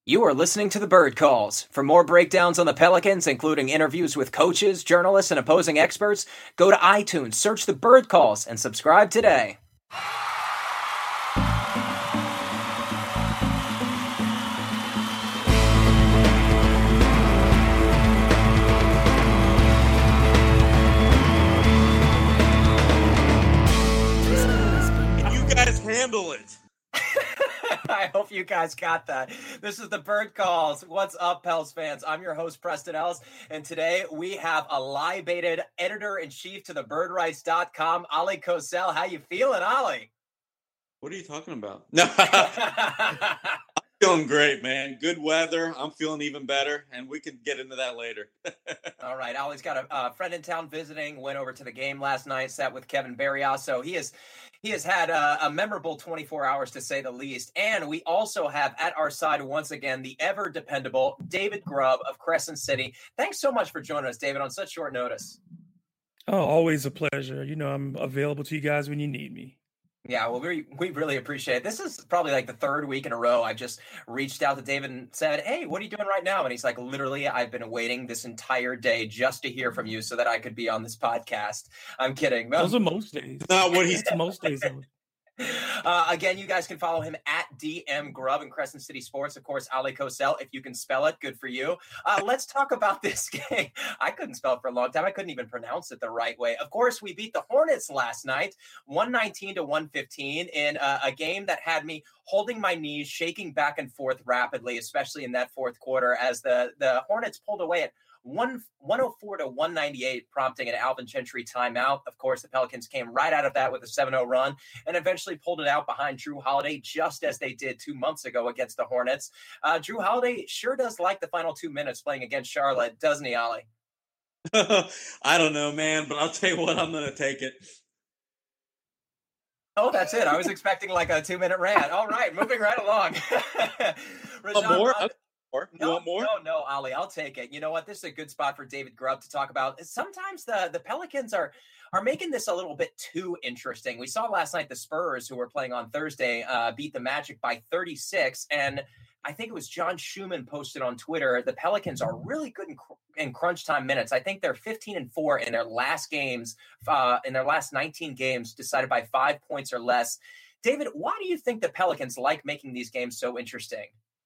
You are listening to the Bird Calls. For more breakdowns on the Pelicans, including interviews with coaches, journalists, and opposing experts, go to iTunes, search the Bird Calls, and subscribe today. You guys handle it. I hope you guys got that. This is the Bird Calls. What's up, Pels fans? I'm your host, Preston Ellis, and today we have a libated editor-in-chief to thebirdrights.com, Ali Kosel. How you feeling, Ali? What are you talking about? No, I'm feeling great, man. Good weather. I'm feeling even better, and we can get into that later. All right. Ali's got a friend in town visiting, went over to the game last night, sat with Kevin Barrios, so he has had a memorable 24 hours, to say the least. And we also have at our side, once again, the ever-dependable David Grubb of Crescent City. Thanks so much for joining us, David, on such short notice. Oh, always a pleasure. You know, I'm available to you guys when you need me. Yeah, well, we really appreciate it. This is probably like the third week in a row I've just reached out to David and said, hey, what are you doing right now? And he's like, literally, I've been waiting this entire day just to hear from you so that I could be on this podcast. I'm kidding. Those are most days. Not what he's most days. Again, you guys can follow him at DM Grubb in Crescent City Sports. Of course, Ali Kosel, if you can spell it, good for you. Let's talk about this game. I couldn't spell it for a long time. I couldn't even pronounce it the right way. Of course, we beat the Hornets last night, 119-115, in a game that had me holding my knees, shaking back and forth rapidly, especially in that fourth quarter, as the Hornets pulled away at 104-198, prompting an Alvin Gentry timeout. Of course, the Pelicans came right out of that with a 7-0 run and eventually pulled it out behind Jrue Holiday, just as they did 2 months ago against the Hornets. Jrue Holiday sure does like the final 2 minutes playing against Charlotte, doesn't he, Ali? I don't know, man, but I'll tell you what, I'm going to take it. Oh, that's it. I was expecting like a 2-minute rant. All right, moving right along. More? You want more? No, Ali, I'll take it. You know what? This is a good spot for David Grubb to talk about. Sometimes the Pelicans are making this a little bit too interesting. We saw last night the Spurs, who were playing on Thursday, beat the Magic by 36. And I think it was John Schumann posted on Twitter, the Pelicans are really good in crunch time minutes. I think they're 15-4 in their last games, in their last 19 games, decided by 5 points or less. David, why do you think the Pelicans like making these games so interesting?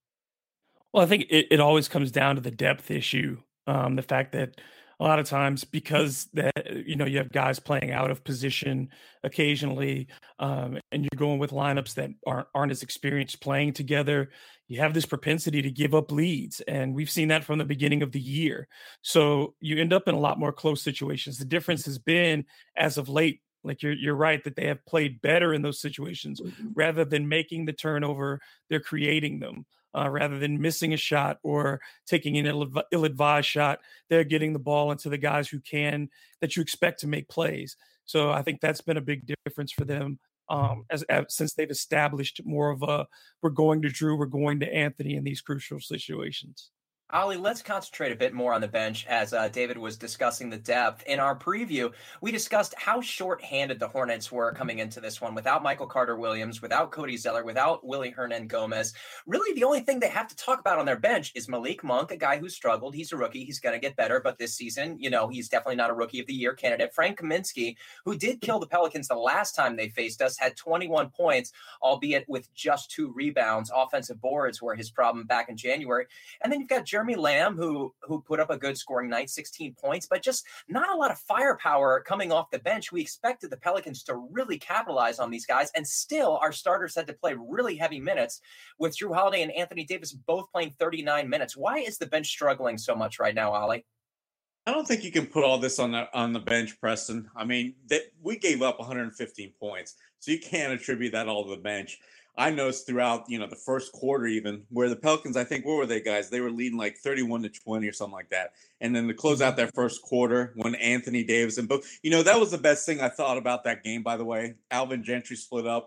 Well, I think it always comes down to the depth issue. The fact that a lot of times, because you have guys playing out of position occasionally, and you're going with lineups that aren't as experienced playing together, you have this propensity to give up leads. And we've seen that from the beginning of the year. So you end up in a lot more close situations. The difference has been, as of late, like you're right, that they have played better in those situations. Rather than making the turnover, they're creating them. Rather than missing a shot or taking an ill-advised shot, they're getting the ball into the guys that you expect to make plays. So I think that's been a big difference for them since they've established more of we're going to Jrue, we're going to Anthony in these crucial situations. Ali, let's concentrate a bit more on the bench as David was discussing the depth. In our preview, we discussed how short-handed the Hornets were coming into this one without Michael Carter-Williams, without Cody Zeller, without Willy Hernangomez. Really, the only thing they have to talk about on their bench is Malik Monk, a guy who struggled. He's a rookie. He's going to get better, but this season, he's definitely not a Rookie of the Year candidate. Frank Kaminsky, who did kill the Pelicans the last time they faced us, had 21 points, albeit with just 2 rebounds. Offensive boards were his problem back in January. And then you've got Jeremy Lamb, who put up a good scoring night, 16 points, but just not a lot of firepower coming off the bench. We expected the Pelicans to really capitalize on these guys, and still our starters had to play really heavy minutes, with Jrue Holiday and Anthony Davis both playing 39 minutes. Why is the bench struggling so much right now, Ali? I don't think you can put all this on the bench, Preston. I mean, we gave up 115 points, so you can't attribute that all to the bench. I noticed throughout, the first quarter even, where the Pelicans, I think, what were they, guys? They were leading like 31-20 or something like that. And then to close out that first quarter, when Anthony Davis and both, that was the best thing I thought about that game, by the way. Alvin Gentry split up.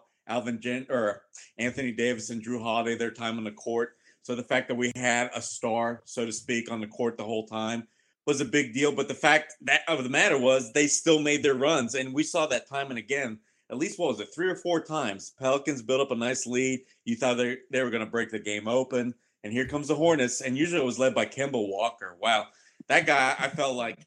Anthony Davis and Jrue Holiday, their time on the court. So the fact that we had a star, so to speak, on the court the whole time was a big deal. But the fact of the matter was they still made their runs. And we saw that time and again. At least, 3 or 4 times? Pelicans built up a nice lead. You thought they were going to break the game open. And here comes the Hornets. And usually it was led by Kemba Walker. Wow. That guy, I felt like,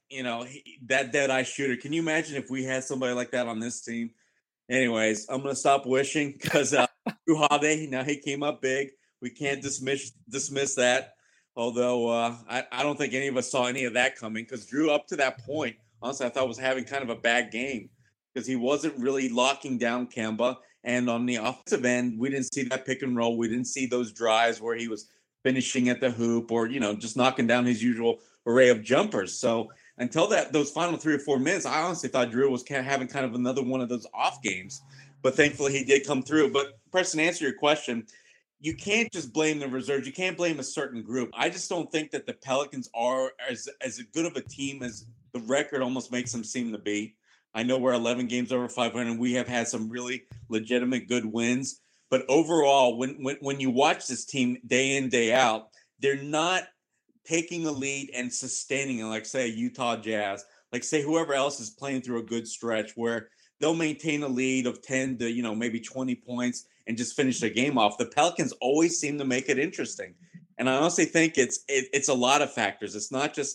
that dead-eye shooter. Can you imagine if we had somebody like that on this team? Anyways, I'm going to stop wishing because Drew Holiday, now he came up big. We can't dismiss that. Although I don't think any of us saw any of that coming because Drew, up to that point, honestly, I thought was having kind of a bad game because he wasn't really locking down Kemba. And on the offensive end, we didn't see that pick and roll. We didn't see those drives where he was finishing at the hoop or, just knocking down his usual array of jumpers. So until those final 3 or 4 minutes, I honestly thought Drew was having kind of another one of those off games. But thankfully, he did come through. But Preston, to answer your question, you can't just blame the reserves. You can't blame a certain group. I just don't think that the Pelicans are as good of a team as the record almost makes them seem to be. I know we're 11 games over 500, and we have had some really legitimate good wins. But overall, when you watch this team day in, day out, they're not taking a lead and sustaining it, like, say, Utah Jazz, like, say, whoever else is playing through a good stretch where they'll maintain a lead of 10 to, maybe 20 points and just finish the game off. The Pelicans always seem to make it interesting. And I honestly think it's a lot of factors. It's not just,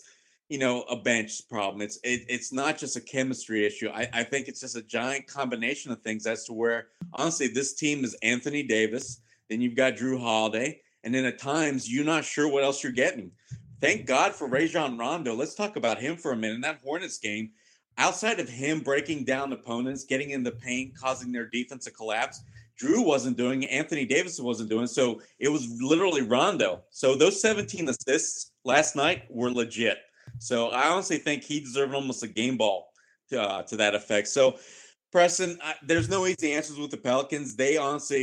a bench problem. It's not just a chemistry issue. I think it's just a giant combination of things as to where, honestly, this team is Anthony Davis, then you've got Drew Holiday, and then at times you're not sure what else you're getting. Thank God for Rajon Rondo. Let's talk about him for a minute. In that Hornets game, outside of him breaking down opponents, getting in the paint, causing their defense to collapse, Drew wasn't doing it. Anthony Davis wasn't doing it. So it was literally Rondo. So those 17 assists last night were legit. So I honestly think he deserved almost a game ball to that effect. So, Preston, there's no easy answers with the Pelicans. They're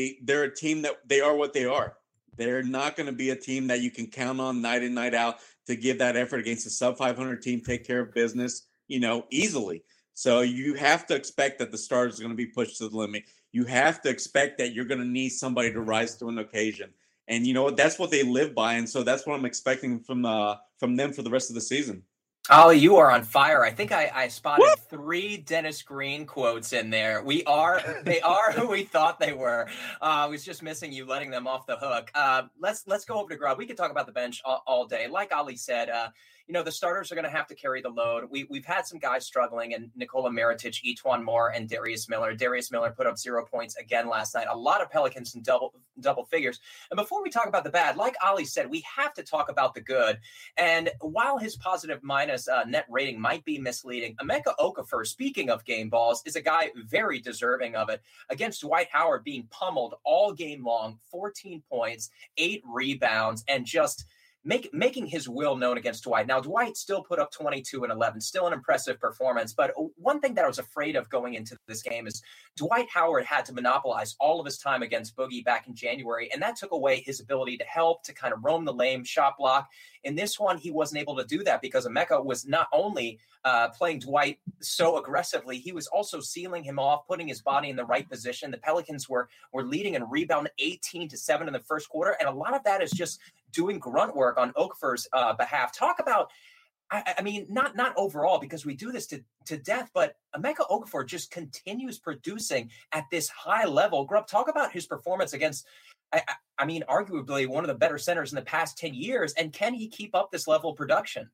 a team that they are what they are. They're not going to be a team that you can count on night in, night out to give that effort against a sub-500 team, take care of business, easily. So you have to expect that the starters are going to be pushed to the limit. You have to expect that you're going to need somebody to rise to an occasion. And that's what they live by. And so that's what I'm expecting from them for the rest of the season. Ollie, you are on fire. I think I spotted 3 Dennis Green quotes in there. They are who we thought they were. I was just missing you letting them off the hook. Let's go over to Grubb. We could talk about the bench all day. Like Ollie said, the starters are going to have to carry the load. We've had some guys struggling, and Nikola Mirotic, Etuan Moore, and Darius Miller. Darius Miller put up 0 points again last night. A lot of Pelicans in double figures. And before we talk about the bad, like Ollie said, we have to talk about the good. And while his positive minus net rating might be misleading, Emeka Okafor, speaking of game balls, is a guy very deserving of it. Against Dwight Howard being pummeled all game long, 14 points, 8 rebounds, and just making his will known against Dwight. Now, Dwight still put up 22 and 11, still an impressive performance. But one thing that I was afraid of going into this game is Dwight Howard had to monopolize all of his time against Boogie back in January, and that took away his ability to help, to kind of roam the lane, shot block. In this one, he wasn't able to do that because Emeka was not only playing Dwight so aggressively, he was also sealing him off, putting his body in the right position. The Pelicans were leading in rebound 18-7 in the first quarter, and a lot of that is just doing grunt work on Okafor's behalf. Talk about, I mean, not overall, because we do this to death, but Emeka Okafor just continues producing at this high level. Grubb, talk about his performance against, I mean, arguably one of the better centers in the past 10 years, and can he keep up this level of production?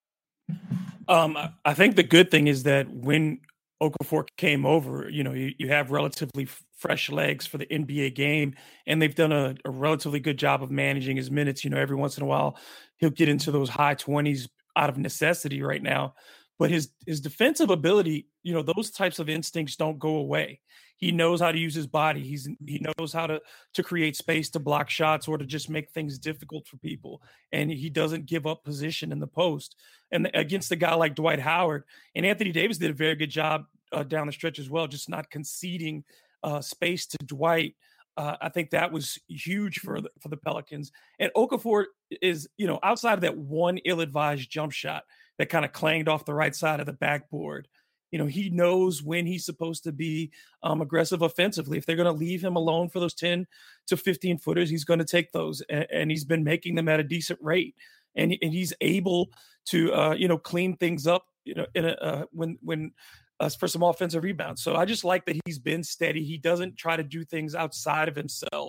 I think the good thing is that when Okafor came over, you have relatively fresh legs for the NBA game, and they've done a relatively good job of managing his minutes. Every once in a while, he'll get into those high 20s out of necessity right now. But his defensive ability, those types of instincts don't go away. He knows how to use his body. He knows how to create space to block shots or to just make things difficult for people. And he doesn't give up position in the post. And against a guy like Dwight Howard, and Anthony Davis did a very good job down the stretch as well, just not conceding space to Dwight. I think that was huge for the Pelicans. And Okafor is, outside of that one ill-advised jump shot that kind of clanged off the right side of the backboard, he knows when he's supposed to be aggressive offensively. If they're going to leave him alone for those 10 to 15 footers, he's going to take those, and he's been making them at a decent rate. And he's able to, clean things up, when for some offensive rebounds. So I just like that he's been steady. He doesn't try to do things outside of himself.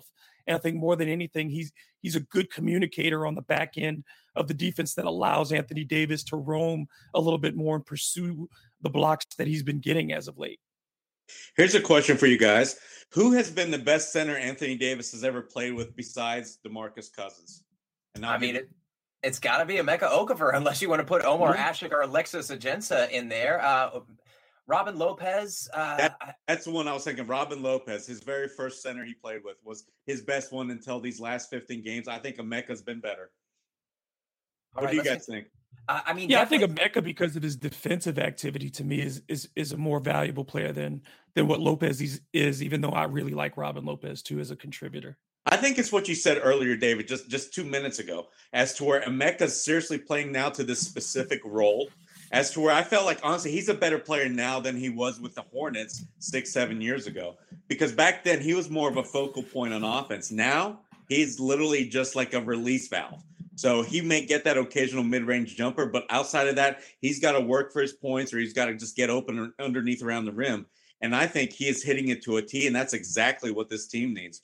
And I think more than anything, he's a good communicator on the back end of the defense that allows Anthony Davis to roam a little bit more and pursue the blocks that he's been getting as of late. Here's a question for you guys. Who has been the best center Anthony Davis has ever played with besides DeMarcus Cousins? And it's got to be Emeka Okafor, unless you want to put Omar Ashik or Alexis Agensa in there. Robin Lopez. That's the one I was thinking. Robin Lopez, his very first center he played with, was his best one until these last 15 games. I think Emeka's been better. What do you guys think? I think Emeka, because of his defensive activity, to me is a more valuable player than what Lopez is. Even though I really like Robin Lopez too as a contributor. I think it's what you said earlier, David, just 2 minutes ago, as to where Emeka's seriously playing now to this specific role, as to where I felt like, honestly, he's a better player now than he was with the Hornets 6-7 years ago. Because back then, he was more of a focal point on offense. Now, he's literally just like a release valve. So he may get that occasional mid-range jumper, but outside of that, he's got to work for his points, or he's got to just get open underneath around the rim. And I think he is hitting it to a T, and that's exactly what this team needs.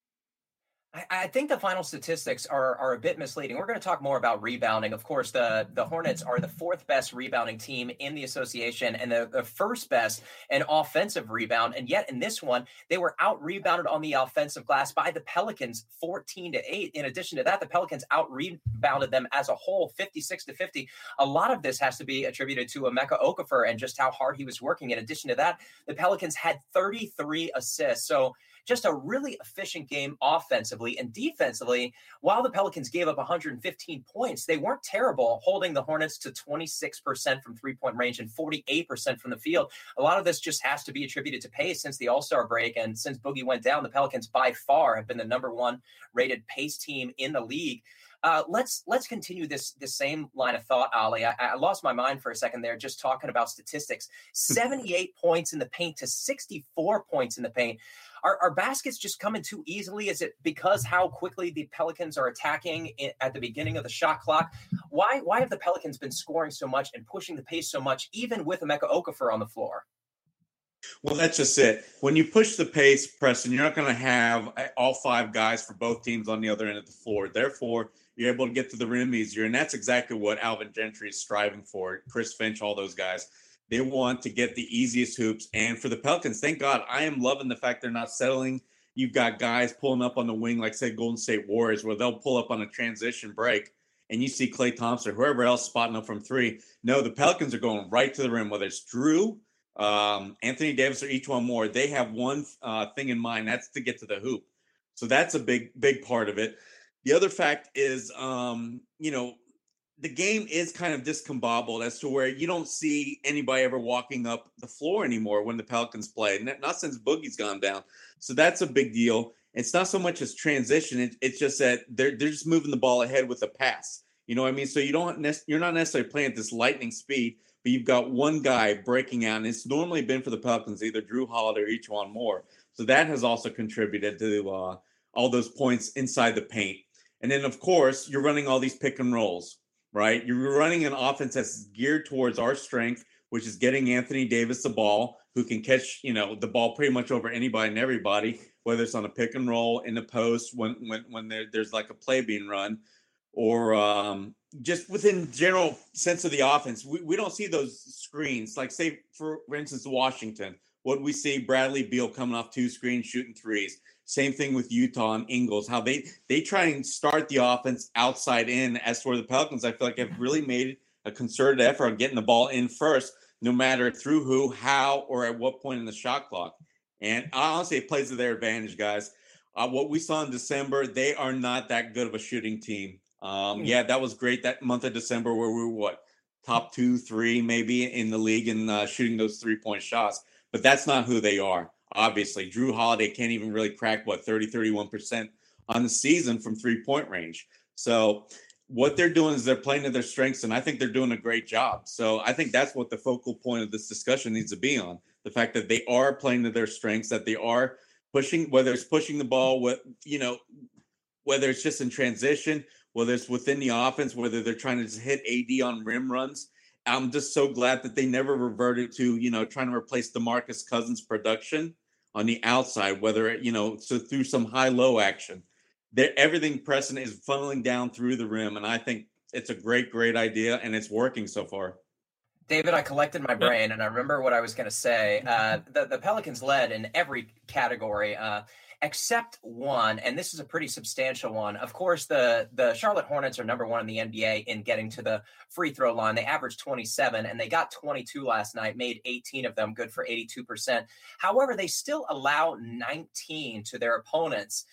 I think the final statistics are a bit misleading. We're going to talk more about rebounding. Of course, the Hornets are the fourth best rebounding team in the association and the first best in offensive rebound. And yet in this one, they were out-rebounded on the offensive glass by the Pelicans 14-8. In addition to that, the Pelicans out-rebounded them as a whole 56-50. A lot of this has to be attributed to Emeka Okafor and just how hard he was working. In addition to that, the Pelicans had 33 assists. So just a really efficient game offensively and defensively. While the Pelicans gave up 115 points, they weren't terrible, holding the Hornets to 26% from three-point range and 48% from the field. A lot of this just has to be attributed to pace since the All-Star break. And since Boogie went down, the Pelicans by far have been the number one rated pace team in the league. Let's continue this same line of thought, Ali. I lost my mind for a second there just talking about statistics. 78 points in the paint to 64 points in the paint. Are baskets just coming too easily? Is it because how quickly the Pelicans are attacking at the beginning of the shot clock? Why have the Pelicans been scoring so much and pushing the pace so much, even with Emeka Okafor on the floor? Well, that's just it. When you push the pace, Preston, you're not going to have all five guys for both teams on the other end of the floor. Therefore, you're able to get to the rim easier. And that's exactly what Alvin Gentry is striving for. Chris Finch, all those guys. They want to get the easiest hoops. And for the Pelicans, thank God, I am loving the fact they're not settling. You've got guys pulling up on the wing, like, say, Golden State Warriors, where they'll pull up on a transition break, and you see Klay Thompson or whoever else spotting up from three. No, the Pelicans are going right to the rim, whether it's Drew, Anthony Davis, or each one more. They have one thing in mind. That's to get to the hoop. So that's a big part of it. The other fact is, the game is kind of discombobulated as to where you don't see anybody ever walking up the floor anymore when the Pelicans play, not since Boogie's gone down. So that's a big deal. It's not so much as transition. It's just that they're just moving the ball ahead with a pass. You know what I mean? So you're not necessarily playing at this lightning speed, but you've got one guy breaking out, and it's normally been for the Pelicans, either Drew Holiday or each one more. So that has also contributed to all those points inside the paint. And then, of course, you're running all these pick and rolls. Right? You're running an offense that's geared towards our strength, which is getting Anthony Davis the ball, who can catch, the ball pretty much over anybody and everybody, whether it's on a pick and roll, in the post, when there's like a play being run, or just within general sense of the offense. We don't see those screens. Like, say, for instance, Washington, what we see Bradley Beal coming off two screens, shooting threes. Same thing with Utah and Ingles, how they try and start the offense outside in. As for the Pelicans, I feel like have really made a concerted effort on getting the ball in first, no matter through who, how, or at what point in the shot clock. And honestly, it plays to their advantage, guys. What we saw in December, they are not that good of a shooting team. Yeah, that was great that month of December where we were, top 2, 3 maybe in the league and shooting those 3-point shots. But that's not who they are. Obviously, Drew Holiday can't even really crack, 31% on the season from 3-point range. So what they're doing is they're playing to their strengths, and I think they're doing a great job. So I think that's what the focal point of this discussion needs to be on, the fact that they are playing to their strengths, that they are pushing, whether it's pushing the ball, whether it's just in transition, whether it's within the offense, whether they're trying to just hit AD on rim runs. I'm just so glad that they never reverted to, trying to replace DeMarcus Cousins' production on the outside, whether, so through some high-low action. everything Preston is funneling down through the rim, and I think it's a great idea, and it's working so far. David, I collected my brain, and I remember what I was going to say. The Pelicans led in every category except one, and this is a pretty substantial one. Of course, the Charlotte Hornets are number one in the NBA in getting to the free throw line. They averaged 27, and they got 22 last night, made 18 of them, good for 82%. However, they still allow 19 to their opponents.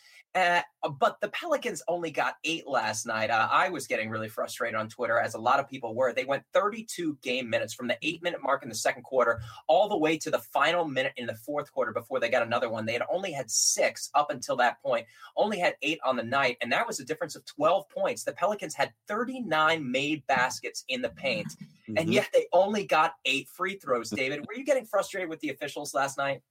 But the Pelicans only got 8 last night. I was getting really frustrated on Twitter, as a lot of people were. They went 32 game minutes from the 8-minute mark in the second quarter all the way to the final minute in the fourth quarter before they got another one. They had only had 6 up until that point, only had 8 on the night, and that was a difference of 12 points. The Pelicans had 39 made baskets in the paint, and yet they only got 8 free throws. David, were you getting frustrated with the officials last night?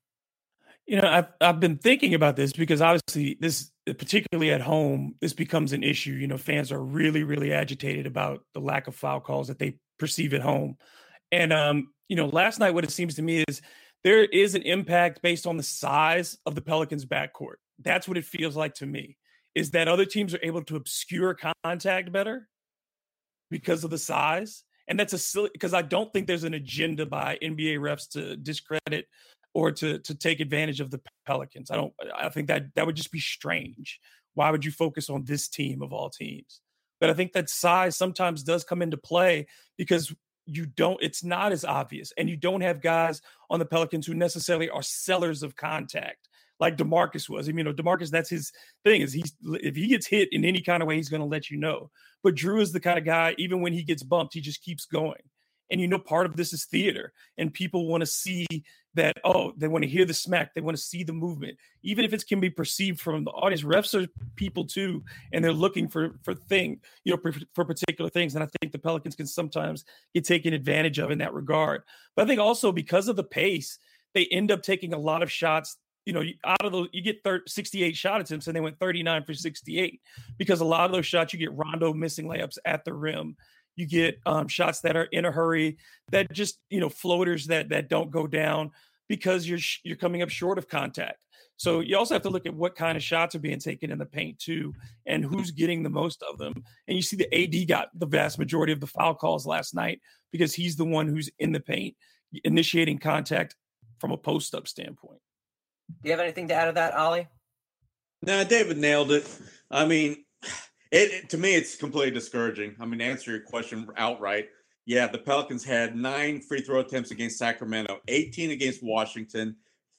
You know, I've been thinking about this because obviously this, particularly at home, this becomes an issue. You know, fans are really, really agitated about the lack of foul calls that they perceive at home. And, you know, last night, what it seems to me is there is an impact based on the size of the Pelicans backcourt. That's what it feels like to me, is that other teams are able to obscure contact better because of the size. And that's a silly, because I don't think there's an agenda by NBA refs to discredit or to take advantage of the Pelicans. I think that would just be strange. Why would you focus on this team of all teams? But I think that size sometimes does come into play because it's not as obvious. And you don't have guys on the Pelicans who necessarily are sellers of contact like DeMarcus was. I mean, you know, DeMarcus, that's his thing, is if he gets hit in any kind of way, he's going to let you know. But Drew is the kind of guy, even when he gets bumped, he just keeps going. And, you know, part of this is theater, and people want to see that, they want to hear the smack. They want to see the movement, even if it can be perceived from the audience. Refs are people too, and they're looking for particular things. And I think the Pelicans can sometimes get taken advantage of in that regard. But I think also because of the pace, they end up taking a lot of shots. You know, out of those, you get 68 shot attempts, and they went 39 for 68 because a lot of those shots, you get Rondo missing layups at the rim. You get shots that are in a hurry, that just, you know, floaters that don't go down because you're coming up short of contact. So you also have to look at what kind of shots are being taken in the paint too, and who's getting the most of them. And you see the AD got the vast majority of the foul calls last night because he's the one who's in the paint, initiating contact from a post-up standpoint. Do you have anything to add to that, Ollie? No, David nailed it. I mean, to me, it's completely discouraging. I mean, to answer your question outright, yeah, the Pelicans had 9 free throw attempts against Sacramento, 18 against Washington,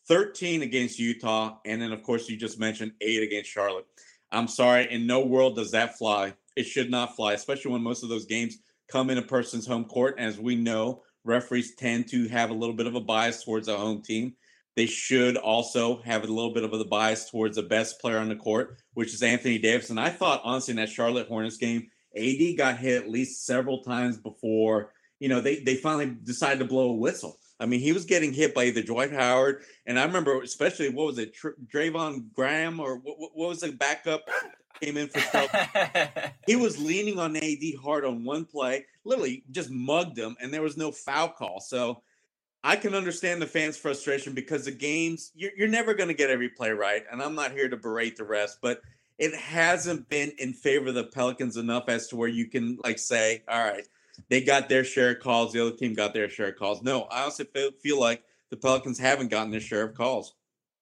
13 against Utah, and then, of course, you just mentioned 8 against Charlotte. I'm sorry, in no world does that fly. It should not fly, especially when most of those games come in a person's home court. As we know, referees tend to have a little bit of a bias towards a home team. They should also have a little bit of a bias towards the best player on the court, which is Anthony Davis. And I thought, honestly, in that Charlotte Hornets game, AD got hit at least several times before, you know, they finally decided to blow a whistle. I mean, he was getting hit by either Dwight Howard, and I remember especially, what was it, Draymond Graham, or what was the backup came in for Charlotte? He was leaning on AD hard on one play, literally just mugged him, and there was no foul call. So I can understand the fans' frustration because the games, you're never going to get every play right, and I'm not here to berate the rest, but it hasn't been in favor of the Pelicans enough as to where you can, like, say, all right, they got their share of calls, the other team got their share of calls. No, I also feel like the Pelicans haven't gotten their share of calls.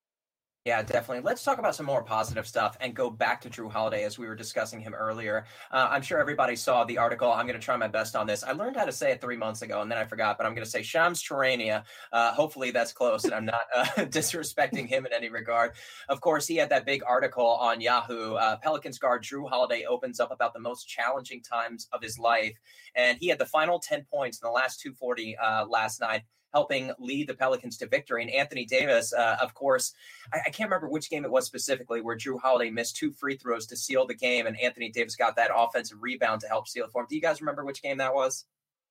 Yeah, definitely. Let's talk about some more positive stuff and go back to Drew Holiday as we were discussing him earlier. I'm sure everybody saw the article. I'm going to try my best on this. I learned how to say it 3 months ago, and then I forgot, but I'm going to say Shams Charania. Hopefully that's close, and I'm not disrespecting him in any regard. Of course, he had that big article on Yahoo. Pelicans guard Drew Holiday opens up about the most challenging times of his life, and he had the final 10 points in the last 240 last night, helping lead the Pelicans to victory. And Anthony Davis, of course, I can't remember which game it was specifically where Drew Holiday missed 2 free throws to seal the game, and Anthony Davis got that offensive rebound to help seal it for him. Do you guys remember which game that was?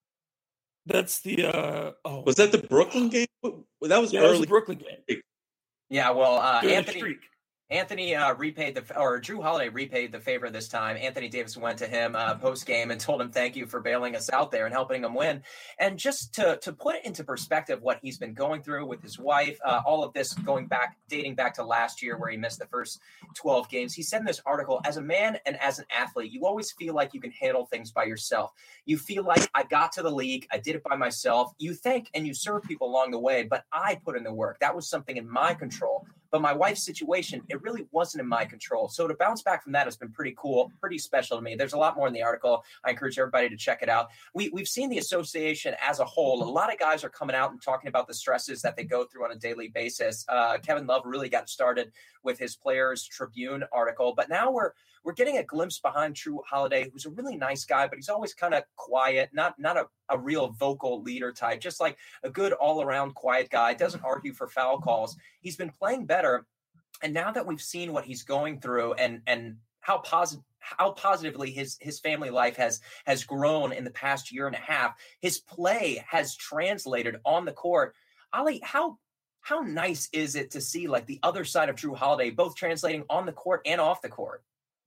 That's the was that the Brooklyn game? That was early. That was the Brooklyn game. Yeah, well, Anthony. Anthony Jrue Holiday repaid the favor this time. Anthony Davis went to him post game and told him thank you for bailing us out there and helping him win. And just to put it into perspective, what he's been going through with his wife, all of this dating back to last year where he missed the first 12 games. He said in this article, as a man and as an athlete, you always feel like you can handle things by yourself. You feel like I got to the league, I did it by myself. You thank and you serve people along the way, but I put in the work. That was something in my control. But my wife's situation, it really wasn't in my control. So to bounce back from that has been pretty cool, pretty special to me. There's a lot more in the article. I encourage everybody to check it out. We've seen the association as a whole. A lot of guys are coming out and talking about the stresses that they go through on a daily basis. Kevin Love really got started with his Players Tribune article. But now we're getting a glimpse behind Jrue Holiday, who's a really nice guy, but he's always kind of quiet, not a real vocal leader type, just like a good all-around quiet guy, doesn't argue for foul calls. He's been playing better. And now that we've seen what he's going through and how positively his family life has grown in the past year and a half, his play has translated on the court. Ali, how nice is it to see like the other side of Jrue Holiday, both translating on the court and off the court?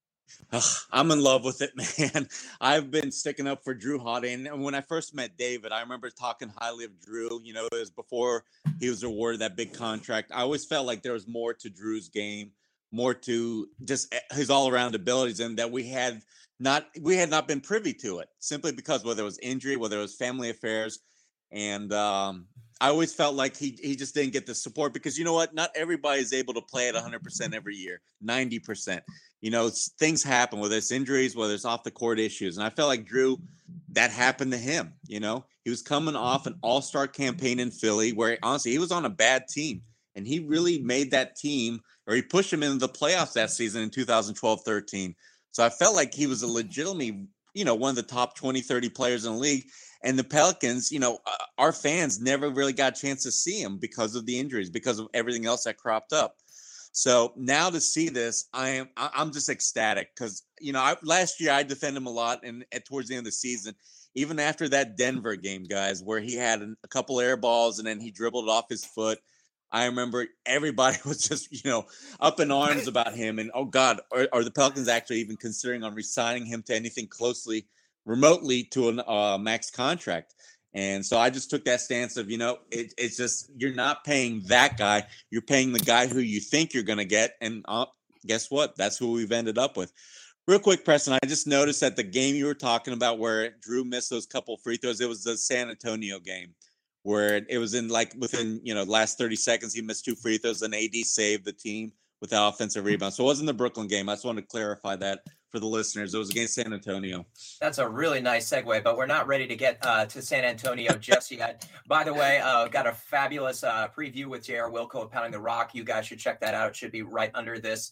I'm in love with it, man. I've been sticking up for Jrue Holiday. And when I first met David, I remember talking highly of Jrue. You know, it was before he was awarded that big contract. I always felt like there was more to Drew's game, more to just his all-around abilities, and that we had not been privy to it, simply because whether it was injury, whether it was family affairs. And I always felt like he just didn't get the support because, you know what, not everybody is able to play at 100% every year, 90%. You know, things happen, whether it's injuries, whether it's off the court issues. And I felt like Jrue, that happened to him. You know, he was coming off an all-star campaign in Philly where honestly he was on a bad team, and he really made that team, or he pushed him into the playoffs that season in 2012-13. So I felt like he was a legitimately, you know, one of the top 20, 30 players in the league. And the Pelicans, you know, our fans never really got a chance to see him because of the injuries, because of everything else that cropped up. So now to see this, I'm just ecstatic because, you know, last year I defended him a lot, and towards the end of the season, even after that Denver game, guys, where he had a couple air balls and then he dribbled it off his foot. I remember everybody was just, you know, up in arms about him. And, oh, God, are the Pelicans actually even considering on re-signing him to anything closely, remotely to a max contract? And so I just took that stance of, you know, it's just, you're not paying that guy. You're paying the guy who you think you're going to get. And guess what? That's who we've ended up with. Real quick, Preston, I just noticed that the game you were talking about where Jrue missed those couple free throws, it was the San Antonio game where it was in like within, you know, last 30 seconds, he missed two free throws and AD saved the team with that offensive rebound. So it wasn't the Brooklyn game. I just wanted to clarify that for the listeners. It was against San Antonio. That's a really nice segue, but we're not ready to get to San Antonio just yet. By the way, got a fabulous preview with J.R. Wilco of Pounding the Rock. You guys should check that out. It should be right under this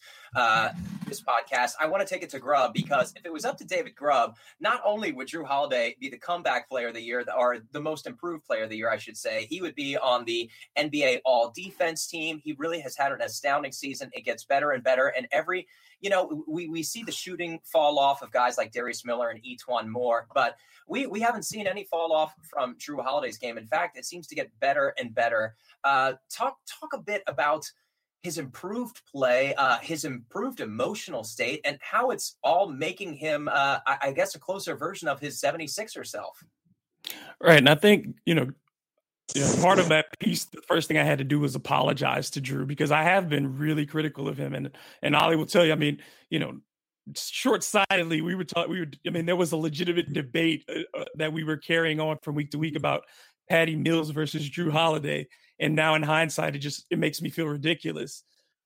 podcast. I want to take it to Grubb because if it was up to David Grubb, not only would Jrue Holiday be the comeback player of the year, or the most improved player of the year, I should say, he would be on the NBA All-Defense team. He really has had an astounding season. It gets better and better, and every – you know, we see the shooting fall off of guys like Darius Miller and E'Twaun Moore, but we haven't seen any fall off from Jrue Holiday's game. In fact, it seems to get better and better. Talk a bit about his improved play, his improved emotional state, and how it's all making him, I guess, a closer version of his 76er self. Right, and I think, you know, part of that piece, the first thing I had to do was apologize to Jrue because I have been really critical of him. And Ollie will tell you, I mean, you know, short-sightedly, there was a legitimate debate that we were carrying on from week to week about Patty Mills versus Jrue Holiday. And now in hindsight, it makes me feel ridiculous.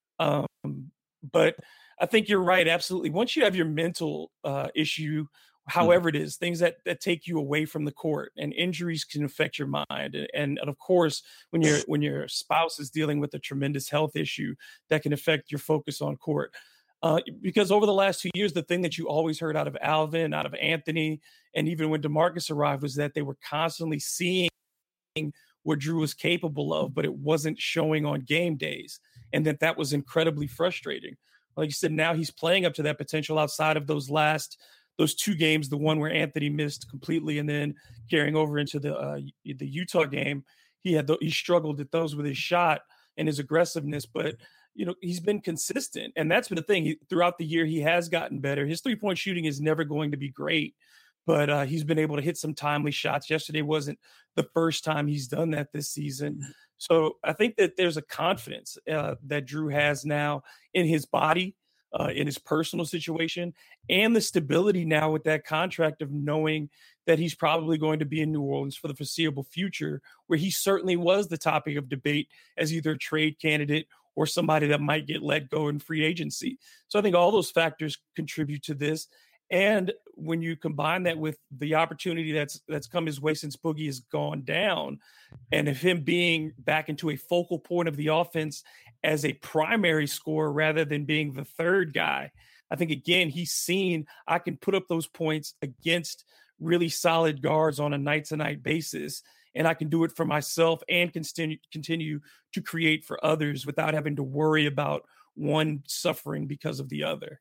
But I think you're right. Absolutely. Once you have your mental issue, however it is, things that take you away from the court, and injuries can affect your mind. And of course, when your spouse is dealing with a tremendous health issue, that can affect your focus on court. Because over the last 2 years, the thing that you always heard out of Alvin, out of Anthony, and even when DeMarcus arrived, was that they were constantly seeing what Jrue was capable of, but it wasn't showing on game days. And that was incredibly frustrating. Like you said, now he's playing up to that potential outside of those two games, the one where Anthony missed completely, and then carrying over into the Utah game, he struggled at those with his shot and his aggressiveness. But he's been consistent. And that's been the thing. Throughout the year, he has gotten better. His 3-point shooting is never going to be great, but he's been able to hit some timely shots. Yesterday wasn't the first time he's done that this season. So I think that there's a confidence that Jrue has now in his body, in his personal situation, and the stability now with that contract of knowing that he's probably going to be in New Orleans for the foreseeable future, where he certainly was the topic of debate as either a trade candidate or somebody that might get let go in free agency. So I think all those factors contribute to this. And when you combine that with the opportunity that's come his way since Boogie has gone down, and of him being back into a focal point of the offense as a primary scorer rather than being the third guy, I think, again, he's seen I can put up those points against really solid guards on a night-to-night basis, and I can do it for myself and continue to create for others without having to worry about one suffering because of the other.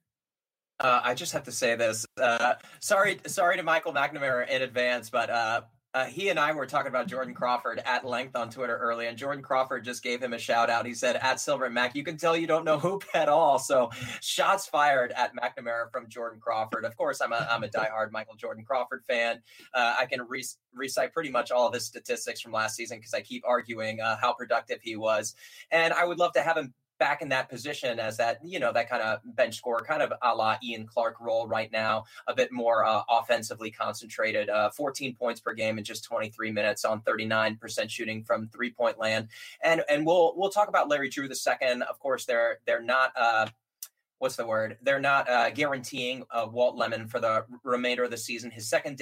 I just have to say this. Sorry to Michael McNamara in advance, but he and I were talking about Jordan Crawford at length on Twitter early, and Jordan Crawford just gave him a shout out. He said, at Silver and Mac, you can tell you don't know hoop at all. So shots fired at McNamara from Jordan Crawford. Of course, I'm a diehard Michael Jordan Crawford fan. I can recite pretty much all of his statistics from last season because I keep arguing how productive he was. And I would love to have him back in that position as that, that kind of bench scorer, kind of a la Ian Clark role right now, a bit more offensively concentrated, 14 points per game in just 23 minutes on 39% shooting from 3-point land. And we'll talk about Larry Jrue the second. Of course, they're not what's the word? They're not guaranteeing Walt Lemon for the remainder of the season. His second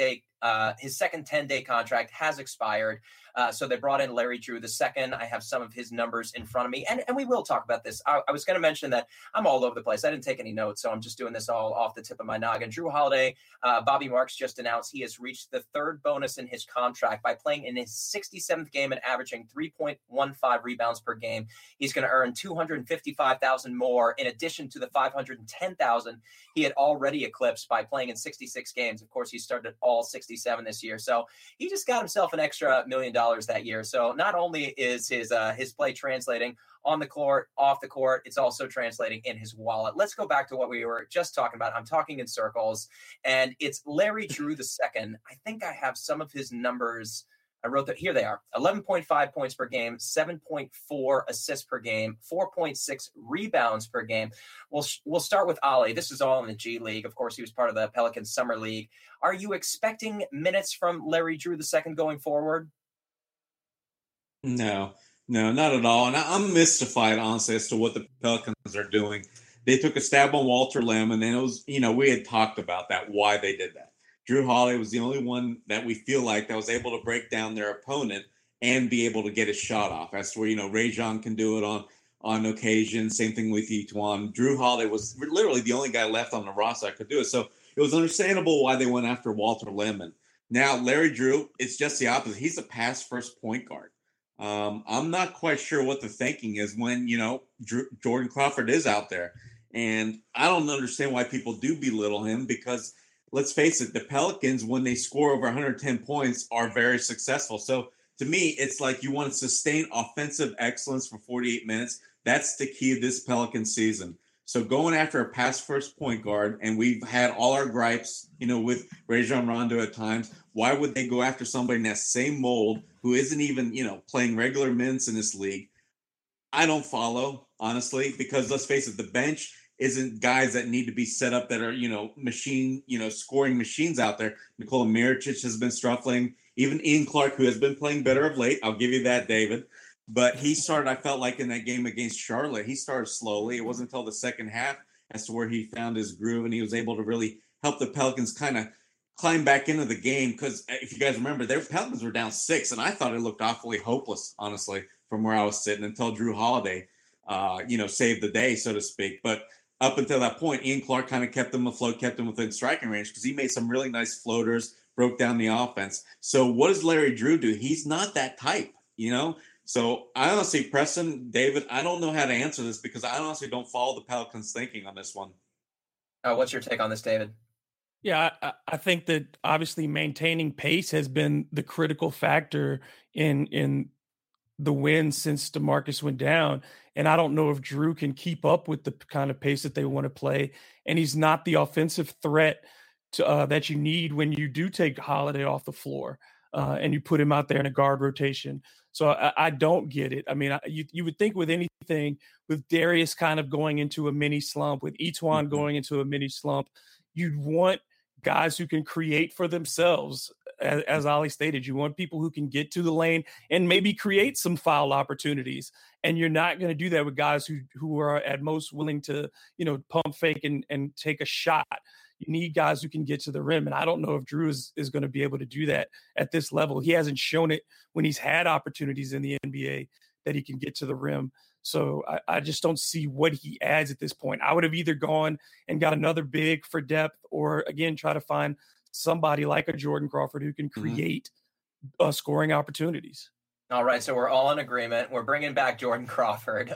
10-day contract has expired. So they brought in Larry Jrue II. I have some of his numbers in front of me, and we will talk about this. I was going to mention that I'm all over the place. I didn't take any notes, so I'm just doing this all off the tip of my noggin. Jrue Holiday, Bobby Marks just announced he has reached the third bonus in his contract by playing in his 67th game and averaging 3.15 rebounds per game. He's going to earn $255,000 more in addition to the $510,000 he had already eclipsed by playing in 66 games. Of course, he started all 67 this year, so he just got himself an extra $1 million that year. So not only is his play translating on the court, off the court, it's also translating in his wallet. Let's go back to what we were just talking about. I'm talking in circles, and it's Larry Jrue II. I think I have some of his numbers. I wrote that. Here they are: 11.5 points per game, 7.4 assists per game, 4.6 rebounds per game. We'll start with Ali. This is all in the G League. Of course, he was part of the Pelicans Summer League. Are you expecting minutes from Larry Jrue II going forward? No, not at all. And I'm mystified, honestly, as to what the Pelicans are doing. They took a stab on Walter Lemon, and it was, we had talked about that, why they did that. Jrue Holiday was the only one that we feel like that was able to break down their opponent and be able to get his shot off. That's where, Rajon can do it on occasion. Same thing with Etuan. Jrue Holiday was literally the only guy left on the roster that could do it. So it was understandable why they went after Walter Lemon. Now, Larry Jrue, it's just the opposite. He's a pass-first point guard. I'm not quite sure what the thinking is when, Jordan Crawford is out there. And I don't understand why people do belittle him because, let's face it, the Pelicans, when they score over 110 points, are very successful. So to me, it's like you want to sustain offensive excellence for 48 minutes. That's the key of this Pelican season. So going after a pass-first point guard, and we've had all our gripes, with Rajon Rondo at times, why would they go after somebody in that same mold who isn't even, playing regular minutes in this league? I don't follow, honestly, because let's face it, the bench isn't guys that need to be set up that are, scoring machines out there. Nikola Mirotic has been struggling. Even Ian Clark, who has been playing better of late. I'll give you that, David. But he started, I felt like in that game against Charlotte, he started slowly. It wasn't until the second half as to where he found his groove and he was able to really help the Pelicans kind of climb back into the game. Because if you guys remember, their Pelicans were down 6, and I thought it looked awfully hopeless, honestly, from where I was sitting until Jrue Holiday, saved the day, so to speak. But up until that point, Ian Clark kind of kept them afloat, kept them within striking range because he made some really nice floaters, broke down the offense. So what does Larry Jrue do? He's not that type, So I honestly, Preston, David, I don't know how to answer this because I honestly don't follow the Pelicans' thinking on this one. What's your take on this, David? Yeah, I think that obviously maintaining pace has been the critical factor in the wins since DeMarcus went down. And I don't know if Jrue can keep up with the kind of pace that they want to play. And he's not the offensive threat that you need when you do take Holiday off the floor and you put him out there in a guard rotation. So I don't get it. I mean, you would think with anything, with Darius kind of going into a mini slump, with Etuan going into a mini slump, you'd want guys who can create for themselves. As Ollie stated, you want people who can get to the lane and maybe create some foul opportunities. And you're not going to do that with guys who are at most willing to, pump fake and take a shot. You need guys who can get to the rim. And I don't know if Jrue is going to be able to do that at this level. He hasn't shown it when he's had opportunities in the NBA that he can get to the rim. So I just don't see what he adds at this point. I would have either gone and got another big for depth, or again, try to find somebody like a Jordan Crawford who can create scoring opportunities. All right, so we're all in agreement. We're bringing back Jordan Crawford.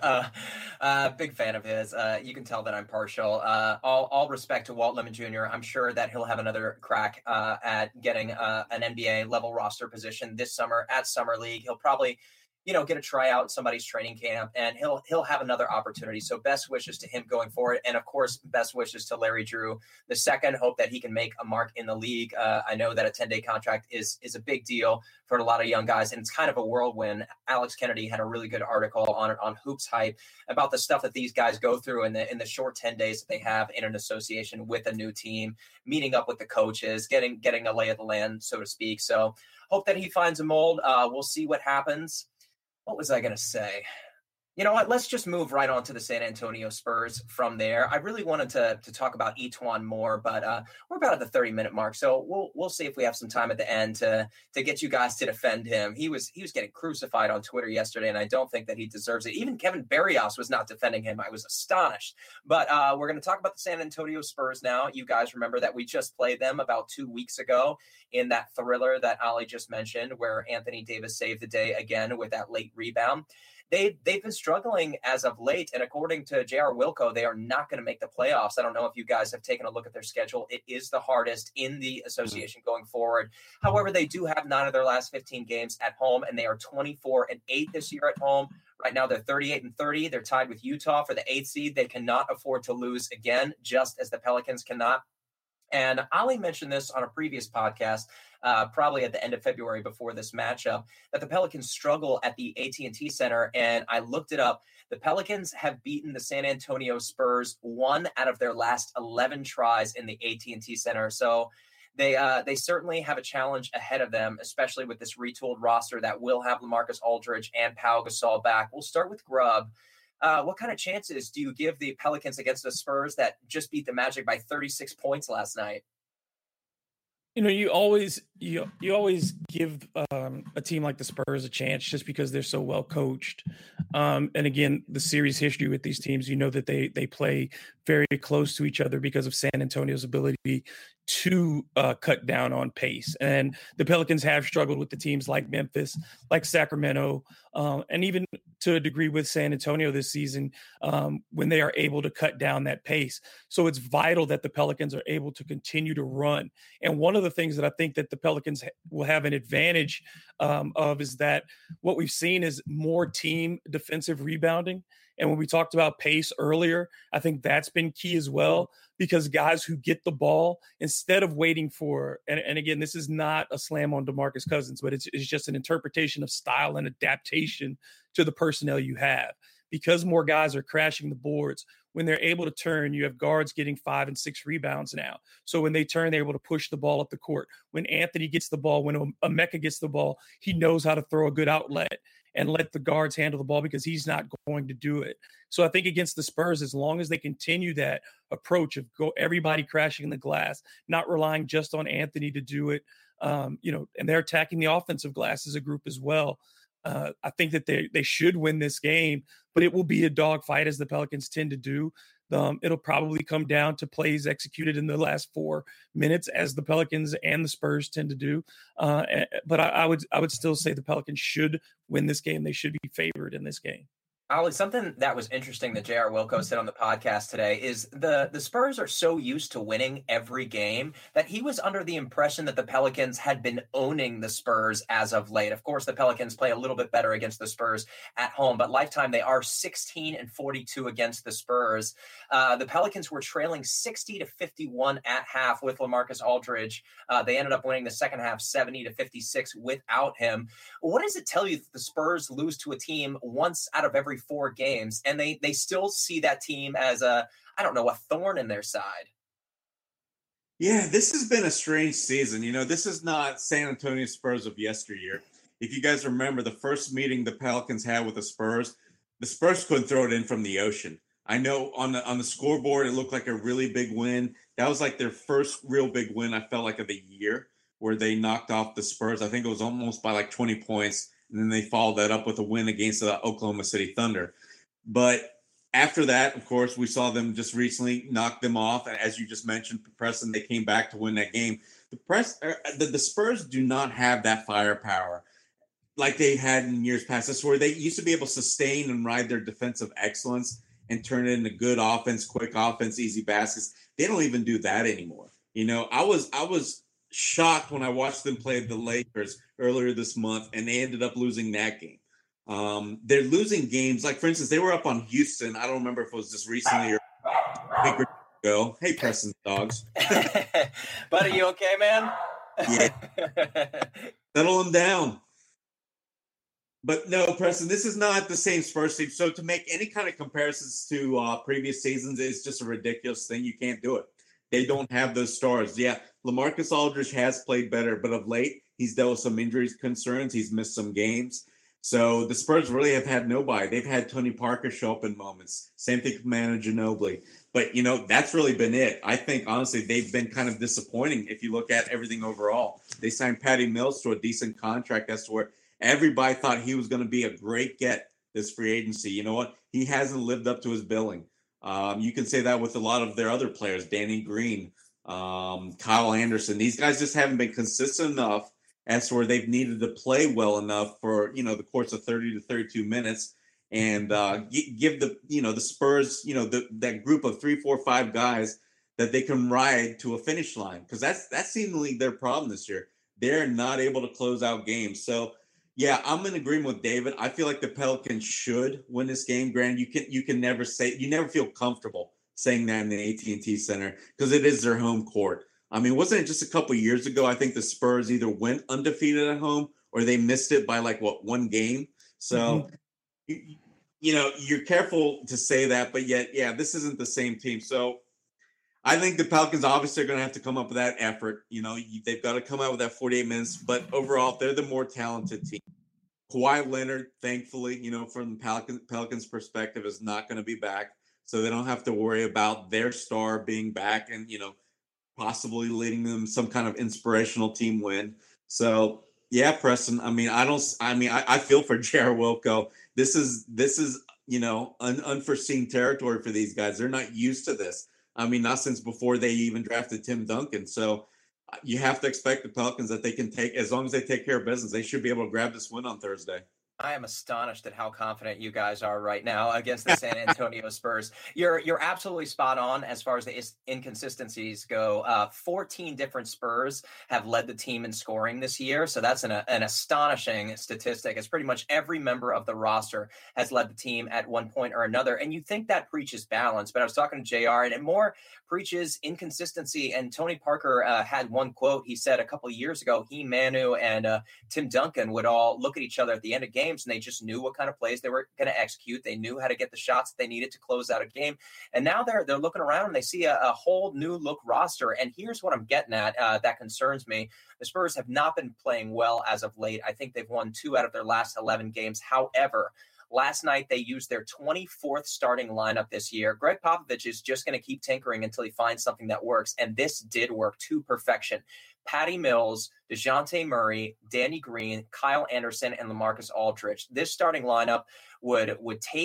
Big fan of his. You can tell that I'm partial. All respect to Walt Lemon Jr. I'm sure that he'll have another crack at getting an NBA level roster position this summer at Summer League. He'll probably get a tryout in somebody's training camp, and he'll have another opportunity. So best wishes to him going forward. And of course, best wishes to Larry Jrue the second. Hope that he can make a mark in the league. I know that a 10-day contract is a big deal for a lot of young guys, and it's kind of a whirlwind. Alex Kennedy had a really good article on Hoops Hype about the stuff that these guys go through in the short 10 days that they have in an association with a new team, meeting up with the coaches, getting a lay of the land, so to speak. So hope that he finds a mold. We'll see what happens. What was I going to say? You know what? Let's just move right on to the San Antonio Spurs from there. I really wanted to talk about Etuan more, but we're about at the 30-minute mark, so we'll see if we have some time at the end to get you guys to defend him. He was getting crucified on Twitter yesterday, and I don't think that he deserves it. Even Kevin Barrios was not defending him. I was astonished. But we're going to talk about the San Antonio Spurs now. You guys remember that we just played them about 2 weeks ago in that thriller that Ollie just mentioned, where Anthony Davis saved the day again with that late rebound. They've been struggling as of late, and according to J.R. Wilco, they are not going to make the playoffs. I don't know if you guys have taken a look at their schedule. It is the hardest in the association going forward. However, they do have 9 of their last 15 games at home, and they are 24-8 this year at home. Right now, they're 38-30. They're tied with Utah for the 8th seed. They cannot afford to lose again, just as the Pelicans cannot. And Ollie mentioned this on a previous podcast, probably at the end of February before this matchup, that the Pelicans struggle at the AT&T Center. And I looked it up. The Pelicans have beaten the San Antonio Spurs 1 out of their last 11 tries in the AT&T Center. So they certainly have a challenge ahead of them, especially with this retooled roster that will have LaMarcus Aldridge and Pau Gasol back. We'll start with Grubb. What kind of chances do you give the Pelicans against the Spurs that just beat the Magic by 36 points last night? You always give a team like the Spurs a chance just because they're so well coached. And again, the series history with these teams, that they play very close to each other because of San Antonio's ability to cut down on pace. And the Pelicans have struggled with the teams like Memphis, like Sacramento, and even to a degree with San Antonio this season when they are able to cut down that pace. So it's vital that the Pelicans are able to continue to run. And one of the things that I think that the Pelicans will have an advantage of is that what we've seen is more team defensive rebounding. And when we talked about pace earlier, I think that's been key as well, because guys who get the ball, instead of waiting for, and again, this is not a slam on DeMarcus Cousins, but it's just an interpretation of style and adaptation to the personnel you have. Because more guys are crashing the boards, when they're able to turn, you have guards getting 5 and 6 rebounds now. So when they turn, they're able to push the ball up the court. When Anthony gets the ball, when Emeka gets the ball, he knows how to throw a good outlet and let the guards handle the ball because he's not going to do it. So I think against the Spurs, as long as they continue that approach of everybody crashing the glass, not relying just on Anthony to do it, and they're attacking the offensive glass as a group as well. I think that they should win this game, but it will be a dogfight as the Pelicans tend to do. It'll probably come down to plays executed in the last 4 minutes, as the Pelicans and the Spurs tend to do. But I would still say the Pelicans should win this game. They should be favored in this game. Ollie, something that was interesting that J.R. Wilco said on the podcast today is the Spurs are so used to winning every game that he was under the impression that the Pelicans had been owning the Spurs as of late. Of course, the Pelicans play a little bit better against the Spurs at home, but lifetime they are 16-42 against the Spurs. The Pelicans were trailing 60-51 at half with LaMarcus Aldridge. They ended up winning the second half 70-56 without him. What does it tell you that the Spurs lose to a team once out of every 4 games, and they still see that team as a thorn in their side? Yeah, this has been a strange season. This is not San Antonio Spurs of yesteryear. If you guys remember the first meeting the Pelicans had with the Spurs couldn't throw it in from the ocean. I know on the scoreboard it looked like a really big win. That was like their first real big win, I felt like, of the year, where they knocked off the Spurs. I think it was almost by like 20 points. And then they followed that up with a win against the Oklahoma City Thunder. But after that, of course, we saw them just recently knock them off. And as you just mentioned, Preston, they came back to win that game. The Spurs do not have that firepower like they had in years past. That's where they used to be able to sustain and ride their defensive excellence and turn it into good offense, quick offense, easy baskets. They don't even do that anymore. I was shocked when I watched them play the Lakers earlier this month, and they ended up losing that game. They're losing games. Like, for instance, they were up on Houston. I don't remember if it was just recently or a week ago. Hey, Preston Dogs. Buddy, you okay, man? Yeah. Settle them down. But no, Preston, this is not the same Spurs team. So to make any kind of comparisons to previous seasons is just a ridiculous thing. You can't do it. They don't have those stars. Yeah, LaMarcus Aldridge has played better, but of late, he's dealt with some injuries concerns. He's missed some games. So the Spurs really have had nobody. They've had Tony Parker show up in moments. Same thing with Manu Ginobili. But, that's really been it. I think, honestly, they've been kind of disappointing if you look at everything overall. They signed Patty Mills to a decent contract. That's where everybody thought he was going to be a great get this free agency. You know what? He hasn't lived up to his billing. You can say that with a lot of their other players, Danny Green, Kyle Anderson. These guys just haven't been consistent enough as to where they've needed to play well enough for, the course of 30 to 32 minutes and give the Spurs, that group of 3, 4, 5 guys that they can ride to a finish line. Because that's seemingly their problem this year. They're not able to close out games. So, yeah, I'm in agreement with David. I feel like the Pelicans should win this game. Grant, you can never feel comfortable saying that in the AT&T Center because it is their home court. I mean, wasn't it just a couple years ago? I think the Spurs either went undefeated at home or they missed it by one game. So, you're careful to say that, but yet, yeah, this isn't the same team. So I think the Pelicans obviously are going to have to come up with that effort. They've got to come out with that 48 minutes. But overall, they're the more talented team. Kawhi Leonard, thankfully, from the Pelicans' perspective, is not going to be back. So they don't have to worry about their star being back and, possibly leading them some kind of inspirational team win. So, yeah, Preston, I feel for J.R. Wilco. This is unforeseen territory for these guys. They're not used to this. Not since before they even drafted Tim Duncan. So you have to expect the Pelicans that they can as long as they take care of business, they should be able to grab this win on Thursday. I am astonished at how confident you guys are right now against the San Antonio Spurs. You're absolutely spot on as far as the inconsistencies go. 14 different Spurs have led the team in scoring this year, so that's an astonishing statistic. It's pretty much every member of the roster has led the team at one point or another, and you think that preaches balance, but I was talking to JR, and it more preaches inconsistency, and Tony Parker had one quote. He said a couple of years ago, Manu, and Tim Duncan would all look at each other at the end of games, and they just knew what kind of plays they were going to execute. They knew how to get the shots that they needed to close out a game. And now they're looking around and they see a whole new look roster. And here's what I'm getting at that concerns me. The Spurs have not been playing well as of late. I think they've won 2 out of their last 11 games. However, last night, they used their 24th starting lineup this year. Greg Popovich is just going to keep tinkering until he finds something that works. And this did work to perfection. Patty Mills, DeJounte Murray, Danny Green, Kyle Anderson, and LaMarcus Aldridge. This starting lineup would take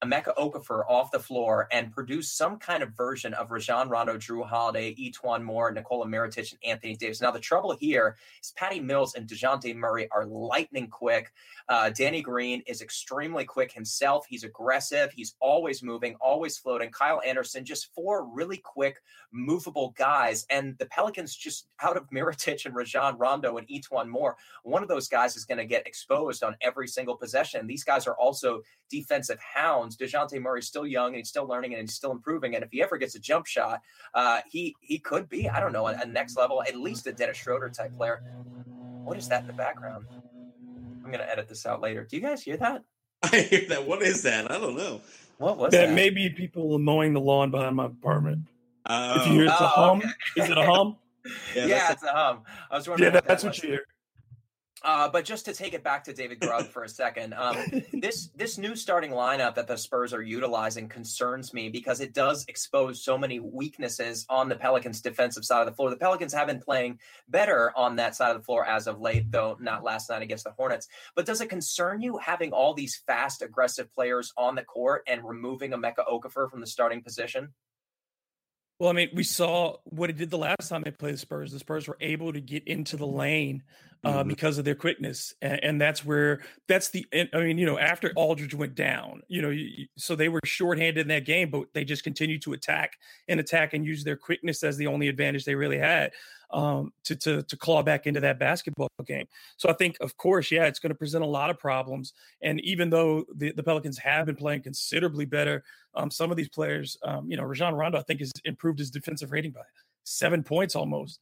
Emeka Okafor off the floor and produce some kind of version of Rajon Rondo, Jrue Holiday, E'Twaun Moore, Nikola Mirotic, and Anthony Davis. Now, the trouble here is Patty Mills and DeJounte Murray are lightning quick. Danny Green is extremely quick himself. He's aggressive. He's always moving, always floating. Kyle Anderson, just 4 really quick, movable guys. And the Pelicans, just out of Mirotic and Rajon Rondo and E'Twaun Moore, one of those guys is going to get exposed on every single possession. These guys are also defensive hounds. DeJounte Murray's still young and he's still learning and he's still improving. And if he ever gets a jump shot, he could be, I don't know, a next level, at least a Dennis Schroeder type player. What is that in the background? I'm going to edit this out later. Do you guys hear that? I hear that. What is that? I don't know. What was that? Maybe people mowing the lawn behind my apartment. If you hear it's a hum, okay. Is it a hum? Yeah, it's a hum. I was wondering. Yeah, that's what you hear. But just to take it back to David Grubb for a second, this new starting lineup that the Spurs are utilizing concerns me because it does expose so many weaknesses on the Pelicans' defensive side of the floor. The Pelicans have been playing better on that side of the floor as of late, though not last night against the Hornets. But does it concern you having all these fast, aggressive players on the court and removing Emeka Okafor from the starting position? Well, I mean, we saw what it did the last time they played the Spurs. The Spurs were able to get into the lane because of their quickness. And that's after Aldridge went down, so they were shorthanded in that game, but they just continued to attack and use their quickness as the only advantage they really had to claw back into that basketball game. So I think, of course, it's going to present a lot of problems. And even though the Pelicans have been playing considerably better, some of these players, Rajon Rondo, I think, has improved his defensive rating by 7 points almost.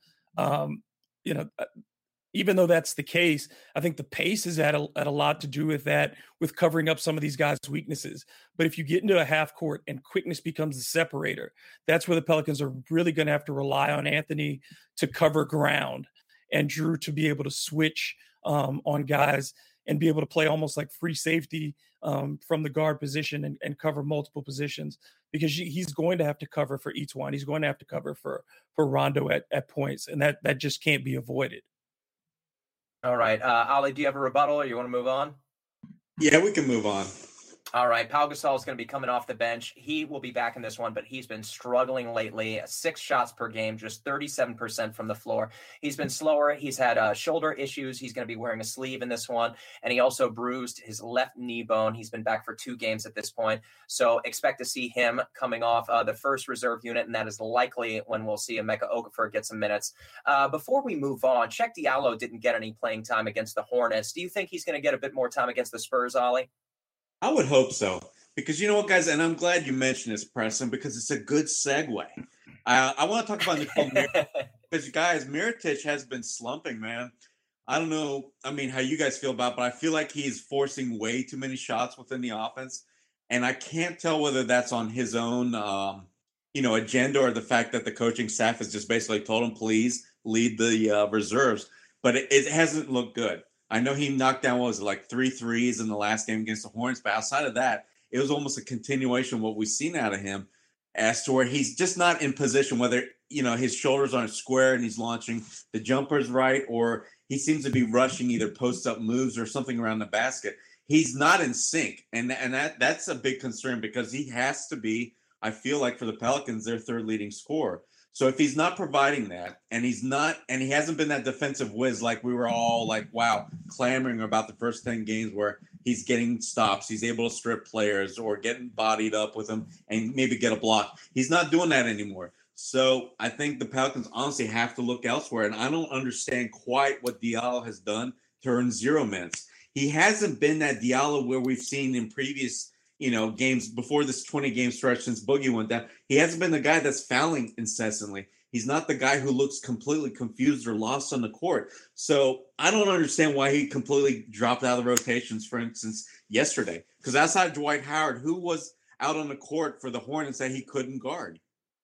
Even though that's the case, I think the pace is at a lot to do with that, with covering up some of these guys' weaknesses. But if you get into a half court and quickness becomes the separator, that's where the Pelicans are really going to have to rely on Anthony to cover ground and Jrue to be able to switch on guys and be able to play almost like free safety from the guard position and cover multiple positions, because he's going to have to cover for E'Twaun. He's going to have to cover for Rondo at points, and that just can't be avoided. All right. Ali, do you have a rebuttal or you want to move on? Yeah, we can move on. All right. Pau Gasol is going to be coming off the bench. He will be back in this one, but he's been struggling lately. 6 shots per game, just 37% from the floor. He's been slower. He's had shoulder issues. He's going to be wearing a sleeve in this one. And he also bruised his left knee bone. He's been back for 2 games at this point. So expect to see him coming off the first reserve unit, and that is likely when we'll see Emeka Okafor get some minutes. Before we move on, Cheick Diallo didn't get any playing time against the Hornets. Do you think he's going to get a bit more time against the Spurs, Ollie? I would hope so, because you know what, guys, and I'm glad you mentioned this, Preston, because it's a good segue. I want to talk about Nikola Mirotic, because, guys, Mirotic has been slumping, man. I don't know, how you guys feel about it, but I feel like he's forcing way too many shots within the offense, and I can't tell whether that's on his own, agenda, or the fact that the coaching staff has just basically told him, please lead the reserves, but it hasn't looked good. I know he knocked down, 3 threes in the last game against the Hornets, but outside of that, it was almost a continuation of what we've seen out of him, as to where he's just not in position, whether, his shoulders aren't square and he's launching the jumpers right, or he seems to be rushing either post-up moves or something around the basket. He's not in sync, and that's a big concern, because he has to be, I feel like, for the Pelicans, their third leading scorer. So if he's not providing that, and he hasn't been that defensive whiz like we were all clamoring about the first 10 games, where he's getting stops, he's able to strip players or getting bodied up with them and maybe get a block. He's not doing that anymore. So I think the Pelicans honestly have to look elsewhere. And I don't understand quite what Diallo has done to earn 0 minutes. He hasn't been that Diallo where we've seen in previous games before this 20-game stretch since Boogie went down. He hasn't been the guy that's fouling incessantly. He's not the guy who looks completely confused or lost on the court. So I don't understand why he completely dropped out of the rotations, for instance, yesterday. Because outside Dwight Howard, who was out on the court for the Hornets that he couldn't guard?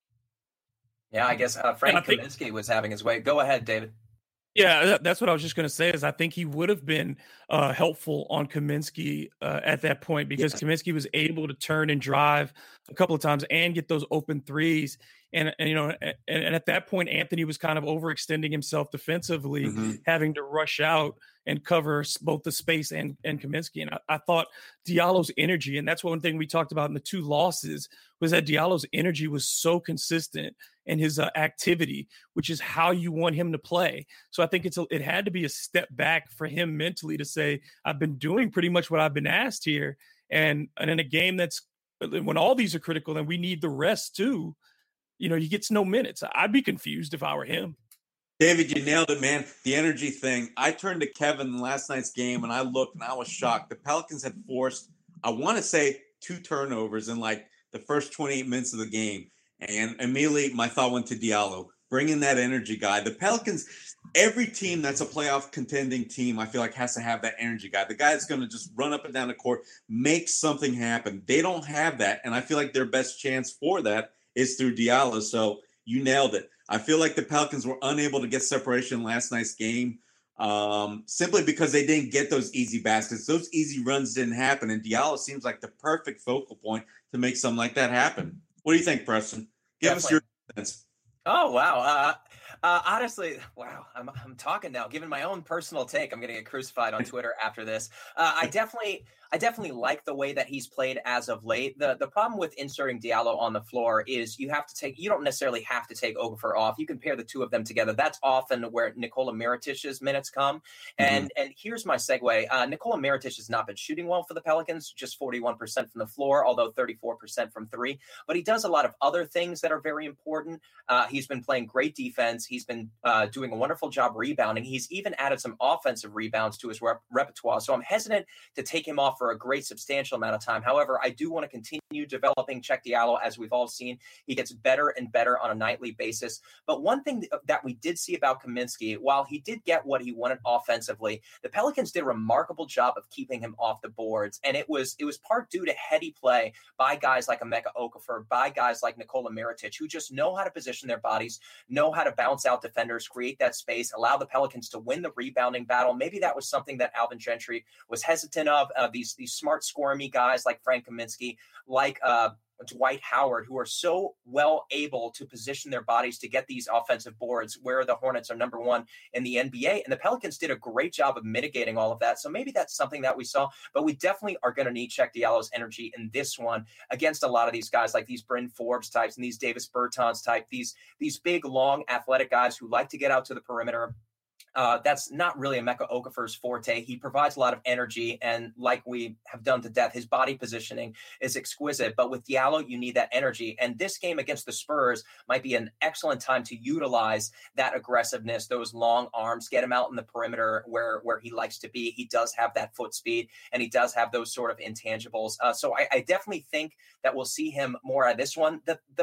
Yeah, I guess Frank Kaminsky was having his way. Go ahead, David. Yeah, that's what I was just going to say, is I think he would have been helpful on Kaminsky at that point, because Kaminsky was able to turn and drive a couple of times and get those open threes. And you know, and at that point, Anthony was kind of overextending himself defensively, having to rush out and cover both the space and Kaminsky. And I thought Diallo's energy, and that's one thing we talked about in the 2 losses, was that Diallo's energy was so consistent and his activity, which is how you want him to play. So I think it had to be a step back for him mentally to say, I've been doing pretty much what I've been asked here. And in a game when all these are critical, then we need the rest too. You know, he gets no minutes. I'd be confused if I were him. David, you nailed it, man. The energy thing. I turned to Kevin in last night's game, and I looked, and I was shocked. The Pelicans had forced, I want to say, 2 turnovers in like the first 28 minutes of the game. And immediately my thought went to Diallo. Bring in that energy guy. The Pelicans, every team that's a playoff contending team, I feel like has to have that energy guy. The guy that's going to just run up and down the court, make something happen. They don't have that, and I feel like their best chance for that is through Diallo. So you nailed it. I feel like the Pelicans were unable to get separation in last night's game simply because they didn't get those easy baskets. Those easy runs didn't happen, and Diallo seems like the perfect focal point to make something like that happen. What do you think, Preston? Give us your sense. Oh, wow. Honestly, wow, I'm talking now. Given my own personal take, I'm going to get crucified on Twitter after this. I definitely like the way that he's played as of late. The problem with inserting Diallo on the floor is you don't necessarily have to take Okafor off. You can pair the 2 of them together. That's often where Nikola Mirotic's minutes come. And here's my segue. Nikola Mirotic has not been shooting well for the Pelicans, just 41% from the floor, although 34% from 3. But he does a lot of other things that are very important. He's been playing great defense. He's been doing a wonderful job rebounding. He's even added some offensive rebounds to his repertoire. So I'm hesitant to take him off for a great substantial amount of time. However, I do want to continue developing Cheick Diallo. As we've all seen, he gets better and better on a nightly basis. But one thing that we did see about Kaminsky, while he did get what he wanted offensively, the Pelicans did a remarkable job of keeping him off the boards. And it was part due to heady play by guys like Emeka Okafor, by guys like Nikola Mirotic, who just know how to position their bodies, know how to bounce out defenders, create that space, allow the Pelicans to win the rebounding battle. Maybe that was something that Alvin Gentry was hesitant of. These smart scoring guys like Frank Kaminsky, like Dwight Howard, who are so well able to position their bodies to get these offensive boards where the Hornets are number 1 in the NBA. And the Pelicans did a great job of mitigating all of that. So maybe that's something that we saw, but we definitely are going to need Cheick Diallo's energy in this one against a lot of these guys like these Bryn Forbes types and these Davis Bertans type, these big, long, athletic guys who like to get out to the perimeter. That's not really Emeka Okafor's forte. He provides a lot of energy, and like we have done to death, his body positioning is exquisite. But with Diallo, you need that energy. And this game against the Spurs might be an excellent time to utilize that aggressiveness, those long arms, get him out in the perimeter where he likes to be. He does have that foot speed, and he does have those sort of intangibles. So I definitely think that we'll see him more at this one.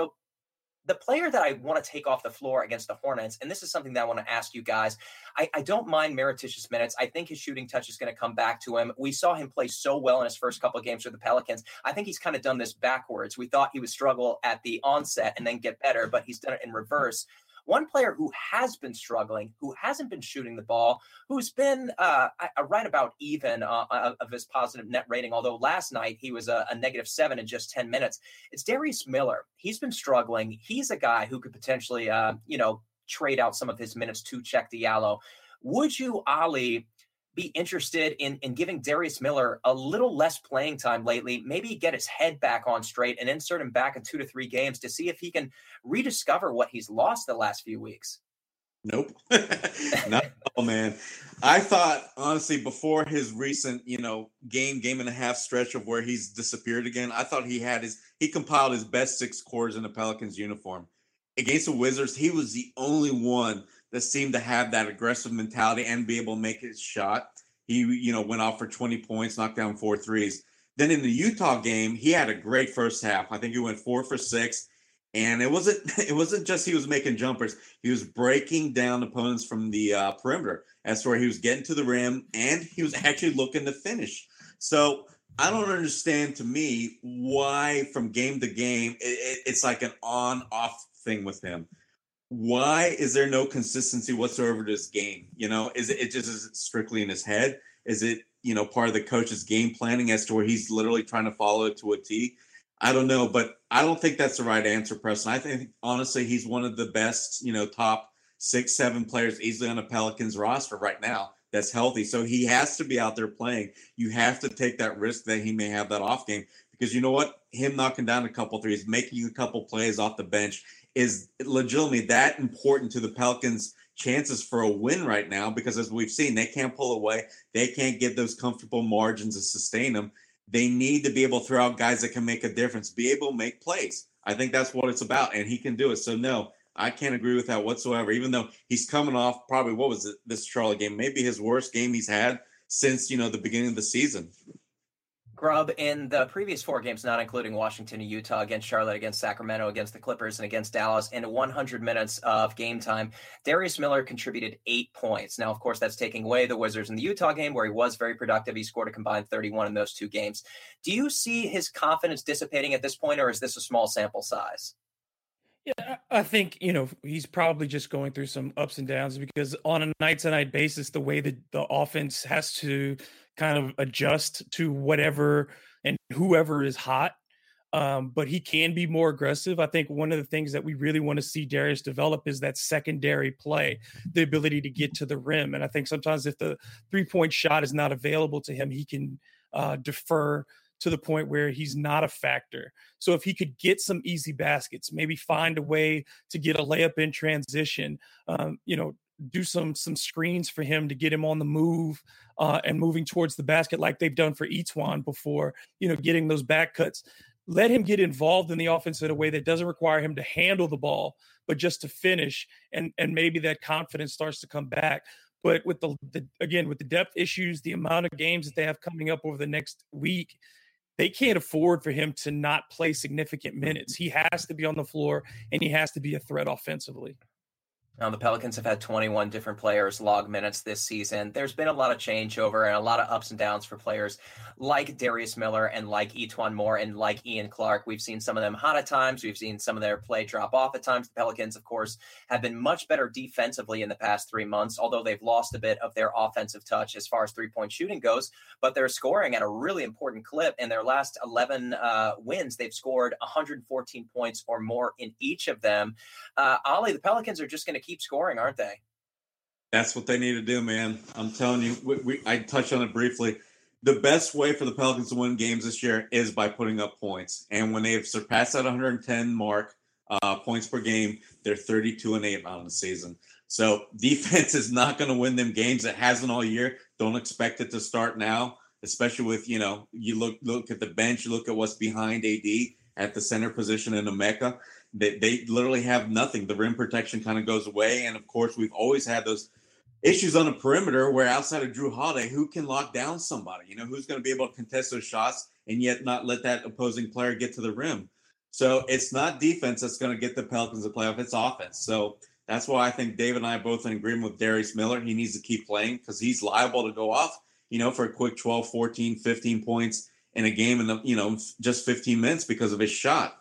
The player that I want to take off the floor against the Hornets, and this is something that I want to ask you guys, I don't mind Mirotic's minutes. I think his shooting touch is going to come back to him. We saw him play so well in his first couple of games with the Pelicans. I think he's kind of done this backwards. We thought he would struggle at the onset and then get better, but he's done it in reverse. One player who has been struggling, who hasn't been shooting the ball, who's been right about even of his positive net rating, although last night he was a -7 in just 10 minutes. It's Darius Miller. He's been struggling. He's a guy who could potentially, trade out some of his minutes to Cheick Diallo. Would you, Ali, be interested in giving Darius Miller a little less playing time lately, maybe get his head back on straight and insert him back in 2 to 3 games to see if he can rediscover what he's lost the last few weeks? Nope. Not at all, man. I thought, honestly, before his recent, game and a half stretch of where he's disappeared again, I thought he compiled his best 6 quarters in a Pelicans uniform. Against the Wizards, he was the only one that seemed to have that aggressive mentality and be able to make his shot. He, went off for 20 points, knocked down 4 threes. Then in the Utah game, he had a great first half. I think he went 4 for 6. And it wasn't just he was making jumpers. He was breaking down opponents from the perimeter. That's where he was getting to the rim, and he was actually looking to finish. So I don't understand, to me, why from game to game it's like an on-off thing with him. Why is there no consistency whatsoever to his game? Is it just strictly in his head? Is it, part of the coach's game planning as to where he's literally trying to follow it to a T? I don't know, but I don't think that's the right answer, Preston. I think honestly he's one of the best, top 6, 7 players easily on the Pelicans roster right now that's healthy. So he has to be out there playing. You have to take that risk that he may have that off game, because you know what? Him knocking down a couple threes, making a couple plays off the bench is legitimately that important to the Pelicans' chances for a win right now, because as we've seen, they can't pull away. They can't get those comfortable margins to sustain them. They need to be able to throw out guys that can make a difference, be able to make plays. I think that's what it's about, and he can do it. So, no, I can't agree with that whatsoever, even though he's coming off probably, what was it, this Charlotte game, maybe his worst game he's had since, the beginning of the season. Grub, in the previous 4 games, not including Washington and Utah, against Charlotte, against Sacramento, against the Clippers, and against Dallas, in 100 minutes of game time, Darius Miller contributed 8 points. Now, of course, that's taking away the Wizards in the Utah game, where he was very productive. He scored a combined 31 in those 2 games. Do you see his confidence dissipating at this point, or is this a small sample size? Yeah, I think, he's probably just going through some ups and downs, because on a night-to-night basis, the way that the offense has to kind of adjust to whatever and whoever is hot. But he can be more aggressive. I think one of the things that we really want to see Darius develop is that secondary play, the ability to get to the rim. And I think sometimes if the 3-point shot is not available to him, he can defer to the point where he's not a factor. So if he could get some easy baskets, maybe find a way to get a layup in transition, do some screens for him to get him on the move and moving towards the basket like they've done for Etuan before, getting those back cuts. Let him get involved in the offense in a way that doesn't require him to handle the ball, but just to finish, and maybe that confidence starts to come back. But with the depth issues, the amount of games that they have coming up over the next week, they can't afford for him to not play significant minutes. He has to be on the floor, and he has to be a threat offensively. Now, the Pelicans have had 21 different players log minutes this season. There's been a lot of changeover and a lot of ups and downs for players like Darius Miller and like Etuan Moore and like Ian Clark. We've seen some of them hot at times. We've seen some of their play drop off at times. The Pelicans, of course, have been much better defensively in the past 3 months, although they've lost a bit of their offensive touch as far as 3-point shooting goes. But they're scoring at a really important clip. In their last 11 wins, they've scored 114 points or more in each of them. Ollie, the Pelicans are just going to keep scoring, aren't they? That's what they need to do, man. I'm telling you, I touched on it briefly. The best way for the Pelicans to win games this year is by putting up points. And when they have surpassed that 110 mark, points per game, they're 32-8 on the season. So defense is not going to win them games. It hasn't all year. Don't expect it to start now, especially with, you look at the bench, you look at what's behind AD at the center position in Emeka. They literally have nothing. The rim protection kind of goes away. And, of course, we've always had those issues on the perimeter where outside of Jrue Holiday, who can lock down somebody? Who's going to be able to contest those shots and yet not let that opposing player get to the rim? So it's not defense that's going to get the Pelicans to playoff. It's offense. So that's why I think David and I are both in agreement with Darius Miller. He needs to keep playing because he's liable to go off, for a quick 12, 14, 15 points in a game in, just 15 minutes because of his shot.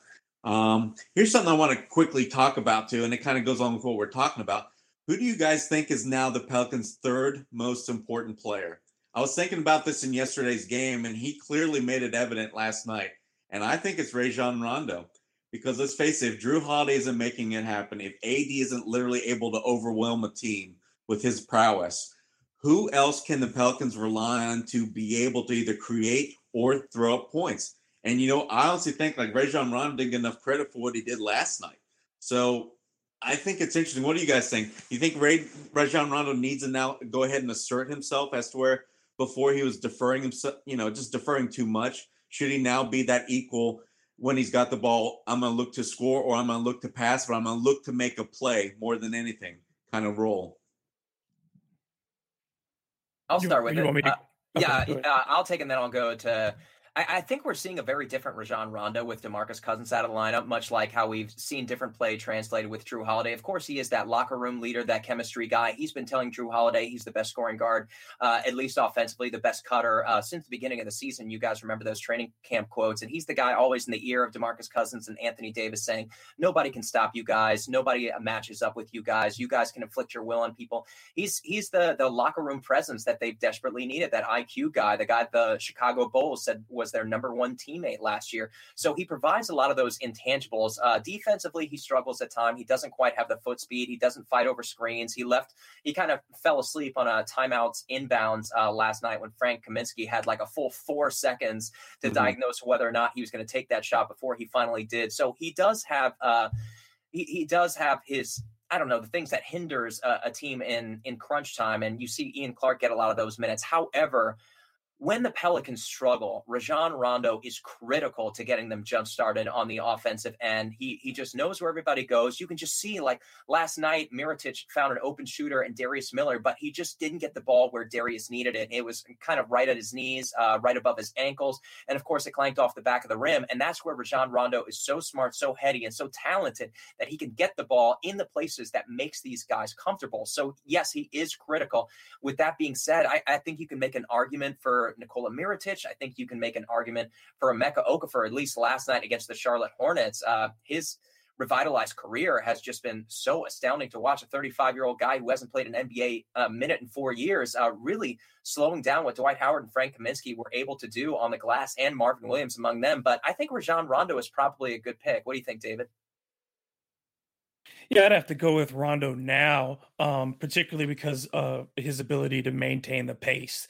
Here's something I want to quickly talk about too, and it kind of goes on with what we're talking about. Who do you guys think is now the Pelicans' third most important player? I was thinking about this in yesterday's game, and he clearly made it evident last night. And I think it's Rajon Rondo. Because let's face it, if Jrue Holiday isn't making it happen, if AD isn't literally able to overwhelm a team with his prowess, who else can the Pelicans rely on to be able to either create or throw up points? And, I honestly think Rajon Rondo didn't get enough credit for what he did last night. So I think it's interesting. What do you guys think? You think Rajon Rondo needs to now go ahead and assert himself as to where before he was deferring himself, just deferring too much? Should he now be that equal when he's got the ball? I'm going to look to score or I'm going to look to pass, but I'm going to look to make a play more than anything kind of role. I'll start with it. I'll take it and then I'll go to I think we're seeing a very different Rajon Rondo with DeMarcus Cousins out of the lineup, much like how we've seen different play translated with Jrue Holiday. Of course, he is that locker room leader, that chemistry guy. He's been telling Jrue Holiday he's the best scoring guard, at least offensively, the best cutter since the beginning of the season. You guys remember those training camp quotes. And he's the guy always in the ear of DeMarcus Cousins and Anthony Davis saying, nobody can stop you guys. Nobody matches up with you guys. You guys can inflict your will on people. He's the locker room presence that they've desperately needed, that IQ guy, the guy the Chicago Bulls said was was their number one teammate last year. So he provides a lot of those intangibles. Defensively, he struggles at times. He doesn't quite have the foot speed. He doesn't fight over screens. He kind of fell asleep on a timeouts inbounds last night when Frank Kaminsky had like a full 4 seconds to diagnose whether or not he was going to take that shot before he finally did. So he does have he does have his, I don't know, the things that hinders a team in crunch time. And you see Ian Clark get a lot of those minutes. However, when the Pelicans struggle, Rajon Rondo is critical to getting them jump started on the offensive end. He just knows where everybody goes. You can just see, like last night, Mirotic found an open shooter and Darius Miller, but he just didn't get the ball where Darius needed it. It was kind of right at his knees, right above his ankles. And of course, it clanked off the back of the rim. And that's where Rajon Rondo is so smart, so heady, and so talented that he can get the ball in the places that makes these guys comfortable. So yes, he is critical. With that being said, I think you can make an argument for Nikola Mirotic. I think you can make an argument for Emeka Okafor, at least last night against the Charlotte Hornets. His revitalized career has just been so astounding to watch. A 35-year-old guy who hasn't played an NBA minute in 4 years, really slowing down what Dwight Howard and Frank Kaminsky were able to do on the glass, and Marvin Williams among them. But I think Rajon Rondo is probably a good pick. What do you think, David? Yeah, I'd have to go with Rondo now, particularly because of his ability to maintain the pace.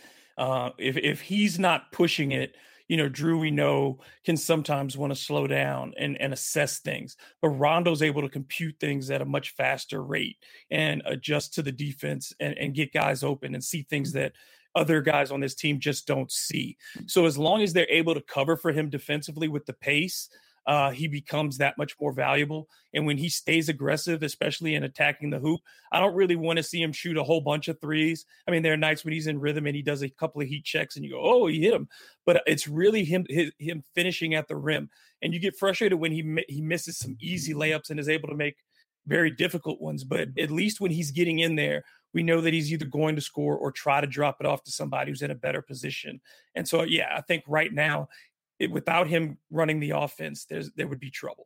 If he's not pushing it, Drew, we know, can sometimes want to slow down and assess things. But Rondo's able to compute things at a much faster rate and adjust to the defense and get guys open and see things that other guys on this team just don't see. So as long as they're able to cover for him defensively with the pace, he becomes that much more valuable. And when he stays aggressive, especially in attacking the hoop, I don't really want to see him shoot a whole bunch of threes. I mean, there are nights when he's in rhythm and he does a couple of heat checks and you go, oh, he hit him. But it's really him finishing at the rim. And you get frustrated when he misses some easy layups and is able to make very difficult ones. But at least when he's getting in there, we know that he's either going to score or try to drop it off to somebody who's in a better position. And so, yeah, I think right now, without him running the offense, there would be trouble.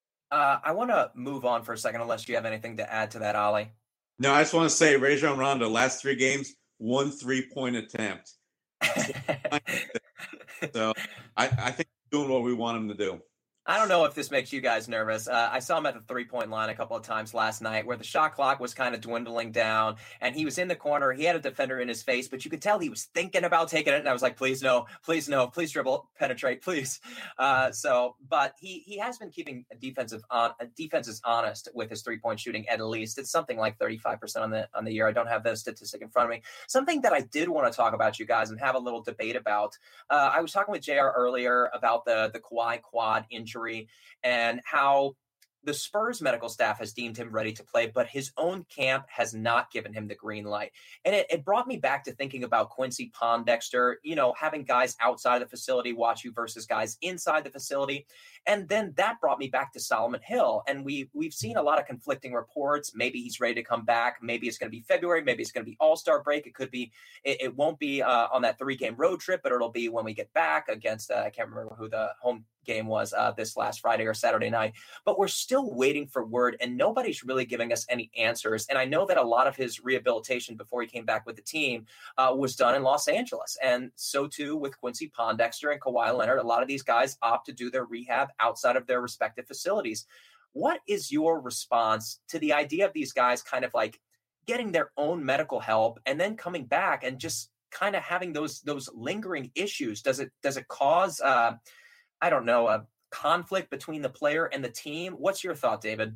I want to move on for a second, unless you have anything to add to that, Ali. No, I just want to say Rajon Rondo, last 3 games, 1 3-point attempt. So I think he's doing what we want him to do. I don't know if this makes you guys nervous. I saw him at the 3-point line a couple of times last night where the shot clock was kind of dwindling down and he was in the corner. He had a defender in his face, but you could tell he was thinking about taking it. And I was like, please no, please dribble, penetrate, please. But he has been keeping defenses honest with his 3-point shooting. At least it's something like 35% on the year. I don't have the statistic in front of me. Something that I did want to talk about, you guys, and have a little debate about. I was talking with JR earlier about the Kawhi quad injury and how the Spurs medical staff has deemed him ready to play, but his own camp has not given him the green light. And it brought me back to thinking about Quincy Pondexter, having guys outside the facility watch you versus guys inside the facility. And then that brought me back to Solomon Hill. And we've seen a lot of conflicting reports. Maybe he's ready to come back. Maybe it's going to be February. Maybe it's going to be All-Star break. It could be, it won't be on that 3-game road trip, but it'll be when we get back against, I can't remember who the home game was this last Friday or Saturday night, but we're still waiting for word and nobody's really giving us any answers. And I know that a lot of his rehabilitation before he came back with the team was done in Los Angeles. And so too with Quincy Pondexter and Kawhi Leonard. A lot of these guys opt to do their rehab outside of their respective facilities. What is your response to the idea of these guys kind of like getting their own medical help and then coming back and just kind of having those lingering issues? Does it cause I don't know, a conflict between the player and the team? What's your thought, David?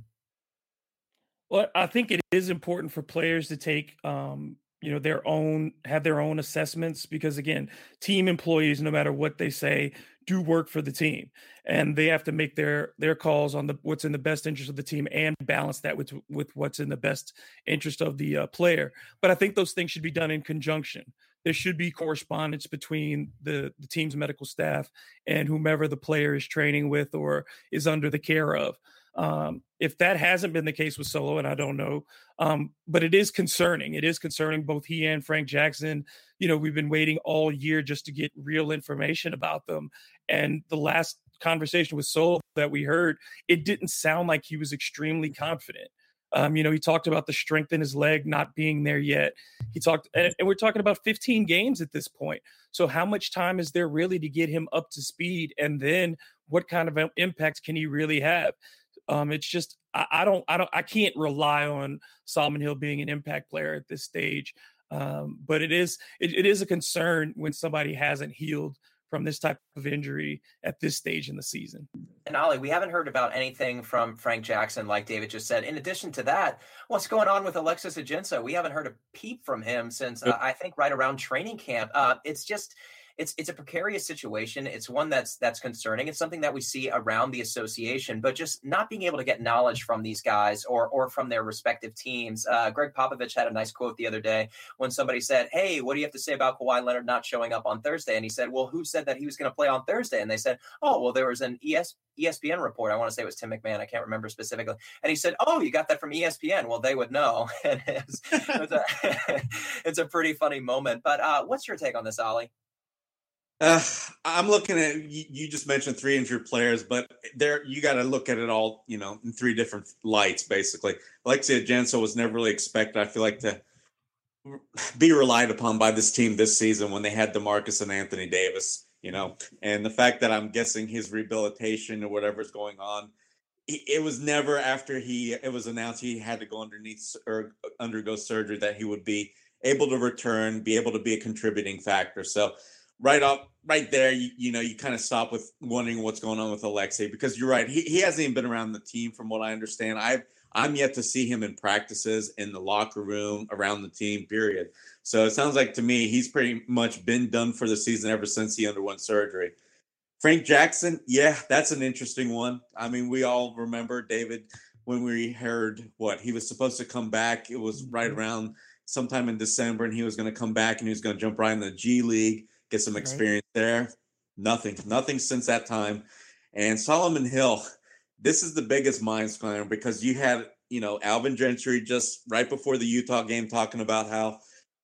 Well, I think it is important for players to take, have their own assessments because, again, team employees, no matter what they say, do work for the team, and they have to make their calls on what's in the best interest of the team and balance that with what's in the best interest of the player. But I think those things should be done in conjunction. There should be correspondence between the team's medical staff and whomever the player is training with or is under the care of. If that hasn't been the case with Solo, and I don't know, but it is concerning. It is concerning, both he and Frank Jackson. We've been waiting all year just to get real information about them. And the last conversation with Solo that we heard, it didn't sound like he was extremely confident. He talked about the strength in his leg not being there yet. He talked, and we're talking about 15 games at this point. So how much time is there really to get him up to speed? And then what kind of impact can he really have? It's just, I can't rely on Solomon Hill being an impact player at this stage. But it is a concern when somebody hasn't healed from this type of injury at this stage in the season. And Ollie, we haven't heard about anything from Frank Jackson, like David just said. In addition to that, what's going on with Alexis Ajinça? We haven't heard a peep from him since I think right around training camp. It's just it's a precarious situation. It's one that's concerning. It's something that we see around the association, but just not being able to get knowledge from these guys or from their respective teams. Greg Popovich had a nice quote the other day when somebody said, "Hey, what do you have to say about Kawhi Leonard not showing up on Thursday?" And he said, "Well, who said that he was going to play on Thursday?" And they said, "Oh, well, there was an ESPN report. I want to say it was Tim McMahon. I can't remember specifically." And he said, "Oh, you got that from ESPN? Well, they would know." And it's a pretty funny moment. But what's your take on this, Ollie? I'm looking at, you just mentioned 3 injured players, but you got to look at it all, in 3 different lights, basically. Alexis Ajinça was never really expected, I feel like, to be relied upon by this team this season when they had DeMarcus and Anthony Davis, and the fact that I'm guessing his rehabilitation or whatever's going on, it was never after it was announced he had to go undergo surgery that he would be able to return, be able to be a contributing factor. So right there, you kind of stop with wondering what's going on with Alexei, because you're right. He hasn't even been around the team from what I understand. I'm yet to see him in practices, in the locker room, around the team, period. So it sounds like to me he's pretty much been done for the season ever since he underwent surgery. Frank Jackson, yeah, that's an interesting one. I mean, we all remember, David, when we heard he was supposed to come back. It was right around sometime in December, and he was going to come back and he was going to jump right in the G League, get some experience there. Nothing since that time. And Solomon Hill, this is the biggest mind scramble, because you had, Alvin Gentry just right before the Utah game talking about how,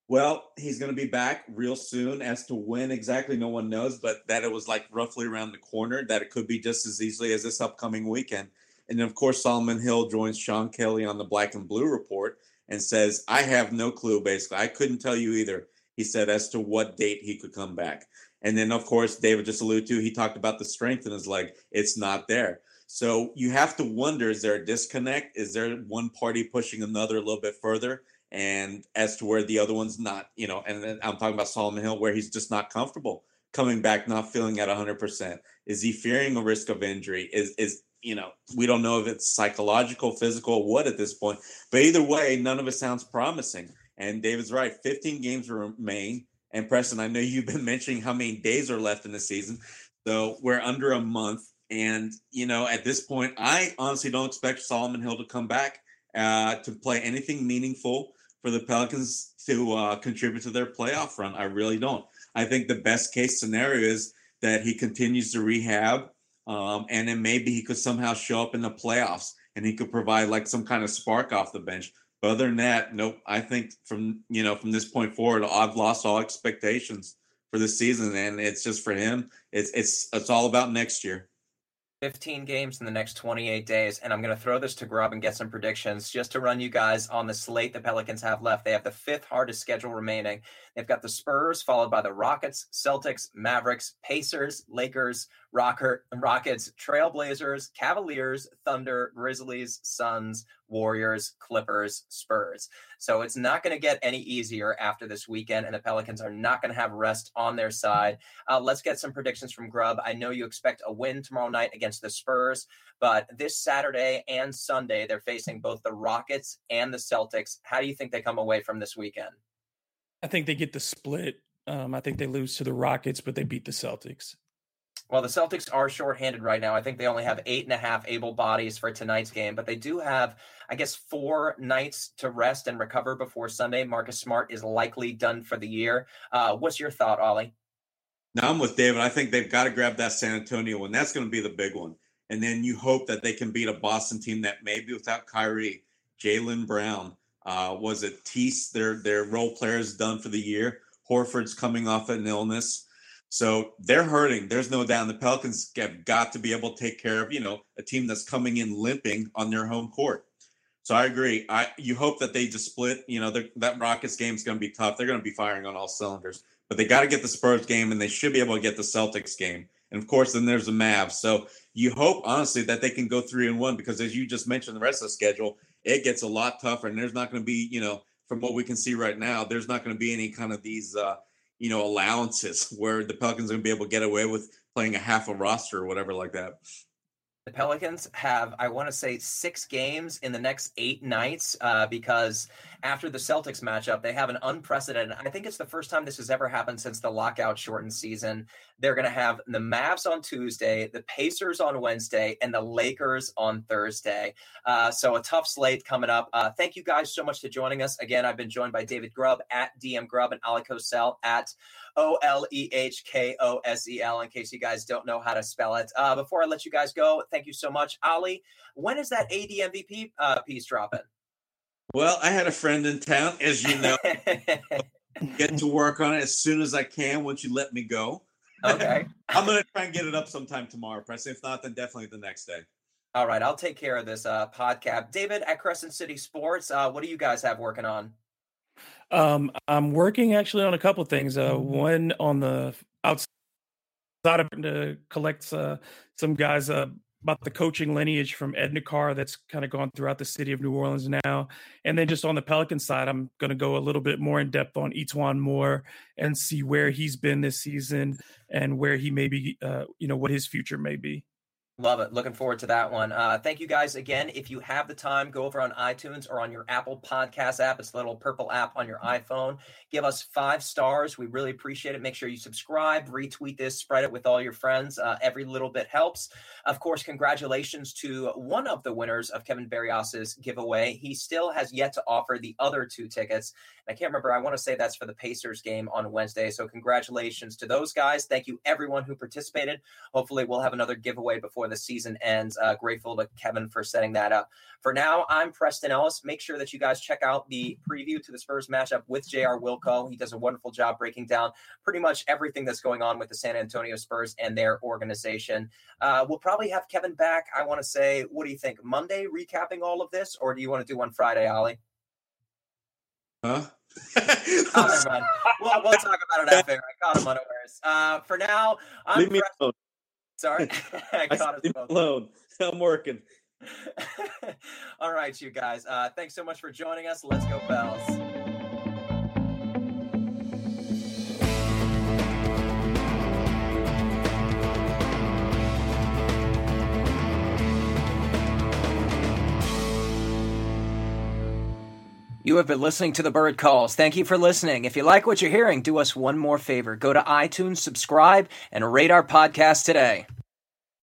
he's going to be back real soon. As to when exactly, no one knows, but that it was like roughly around the corner, that it could be just as easily as this upcoming weekend. And then, of course, Solomon Hill joins Sean Kelly on the Black and Blue Report and says, I have no clue, basically. I couldn't tell you either, he said, as to what date he could come back. And then, of course, David just alluded to, he talked about the strength in his leg. It's not there. So you have to wonder, is there a disconnect? Is there one party pushing another a little bit further? And as to where the other one's not, and then I'm talking about Solomon Hill, where he's just not comfortable coming back, not feeling at 100%. Is he fearing a risk of injury? Is we don't know if it's psychological, physical, what at this point. But either way, none of it sounds promising. And David's right, 15 games remain. And Preston, I know you've been mentioning how many days are left in the season. So we're under a month. And, at this point, I honestly don't expect Solomon Hill to come back to play anything meaningful for the Pelicans to contribute to their playoff run. I really don't. I think the best case scenario is that he continues to rehab, and then maybe he could somehow show up in the playoffs and he could provide like some kind of spark off the bench. But other than that, nope. I think from this point forward, I've lost all expectations for this season, and it's just for him. It's all about next year. 15 games in the next 28 days, and I'm going to throw this to Grubb and get some predictions just to run you guys on the slate the Pelicans have left. They have the 5th hardest schedule remaining. They've got the Spurs, followed by the Rockets, Celtics, Mavericks, Pacers, Lakers, Rockets, Trailblazers, Cavaliers, Thunder, Grizzlies, Suns, Warriors, Clippers, Spurs. So it's not going to get any easier after this weekend, and the Pelicans are not going to have rest on their side. Let's get some predictions from Grubb. I know you expect a win tomorrow night against the Spurs, but this Saturday and Sunday, they're facing both the Rockets and the Celtics. How do you think they come away from this weekend? I think they get the split. I think they lose to the Rockets, but they beat the Celtics. Well, the Celtics are shorthanded right now. I think they only have 8.5 able bodies for tonight's game, but they do have, 4 nights to rest and recover before Sunday. Marcus Smart is likely done for the year. What's your thought, Ollie? No, I'm with David. I think they've got to grab that San Antonio one. That's going to be the big one. And then you hope that they can beat a Boston team that maybe without Kyrie, Jaylen Brown, was it Tease, their role players done for the year. Horford's coming off an illness. So they're hurting. There's no doubt. And the Pelicans have got to be able to take care of, a team that's coming in limping on their home court. So I agree. You hope that they just split. That Rockets game is going to be tough. They're going to be firing on all cylinders, but they got to get the Spurs game, and they should be able to get the Celtics game. And of course, then there's the Mavs. So you hope, honestly, that they can go 3-1, because as you just mentioned, the rest of the schedule, it gets a lot tougher, and there's not going to be, from what we can see right now, there's not going to be any kind of these, allowances where the Pelicans are going to be able to get away with playing a half a roster or whatever like that. The Pelicans have, I want to say, 6 games in the next 8 nights because after the Celtics matchup, they have an unprecedented, I think it's the first time this has ever happened since the lockout shortened season. They're going to have the Mavs on Tuesday, the Pacers on Wednesday, and the Lakers on Thursday. So a tough slate coming up. Thank you guys so much for joining us. Again, I've been joined by David Grubb at DM Grubb and Ali Kosel at OLEHKOSEL, in case you guys don't know how to spell it. Before I let you guys go, thank you so much. Ali, when is that AD MVP piece dropping? Well, I had a friend in town, as you know. Get to work on it as soon as I can once you let me go. Okay. I'm going to try and get it up sometime tomorrow, Preston. If not, then definitely the next day. All right. I'll take care of this podcast. David, at Crescent City Sports, what do you guys have working on? I'm working actually on a couple of things. One on the outside of to collect some guys about the coaching lineage from Ed Nakar that's kind of gone throughout the city of New Orleans now. And then just on the Pelican side, I'm going to go a little bit more in depth on E'Twaun Moore and see where he's been this season and where he may be, what his future may be. Love it. Looking forward to that one. Thank you guys again. If you have the time, go over on iTunes or on your Apple Podcast app. It's the little purple app on your iPhone. Give us 5 stars. We really appreciate it. Make sure you subscribe, retweet this, spread it with all your friends. Every little bit helps. Of course, congratulations to one of the winners of Kevin Barrios's giveaway. He still has yet to offer the other 2 tickets. I can't remember. I want to say that's for the Pacers game on Wednesday. So congratulations to those guys. Thank you, everyone who participated. Hopefully we'll have another giveaway before the season ends. Grateful to Kevin for setting that up. For now, I'm Preston Ellis. Make sure that you guys check out the preview to the Spurs matchup with J.R. Wilco. He does a wonderful job breaking down pretty much everything that's going on with the San Antonio Spurs and their organization. We'll probably have Kevin back, I want to say, what do you think, Monday recapping all of this, or do you want to do one Friday, Ali? Huh? Oh, never mind. We'll talk about it after. I caught him unawares. For now, I'm Leave me alone. Sorry. I caught us both. Alone. I'm working. All right, you guys. Thanks so much for joining us. Let's go, Pels. You have been listening to The Bird Calls. Thank you for listening. If you like what you're hearing, do us one more favor. Go to iTunes, subscribe, and rate our podcast today.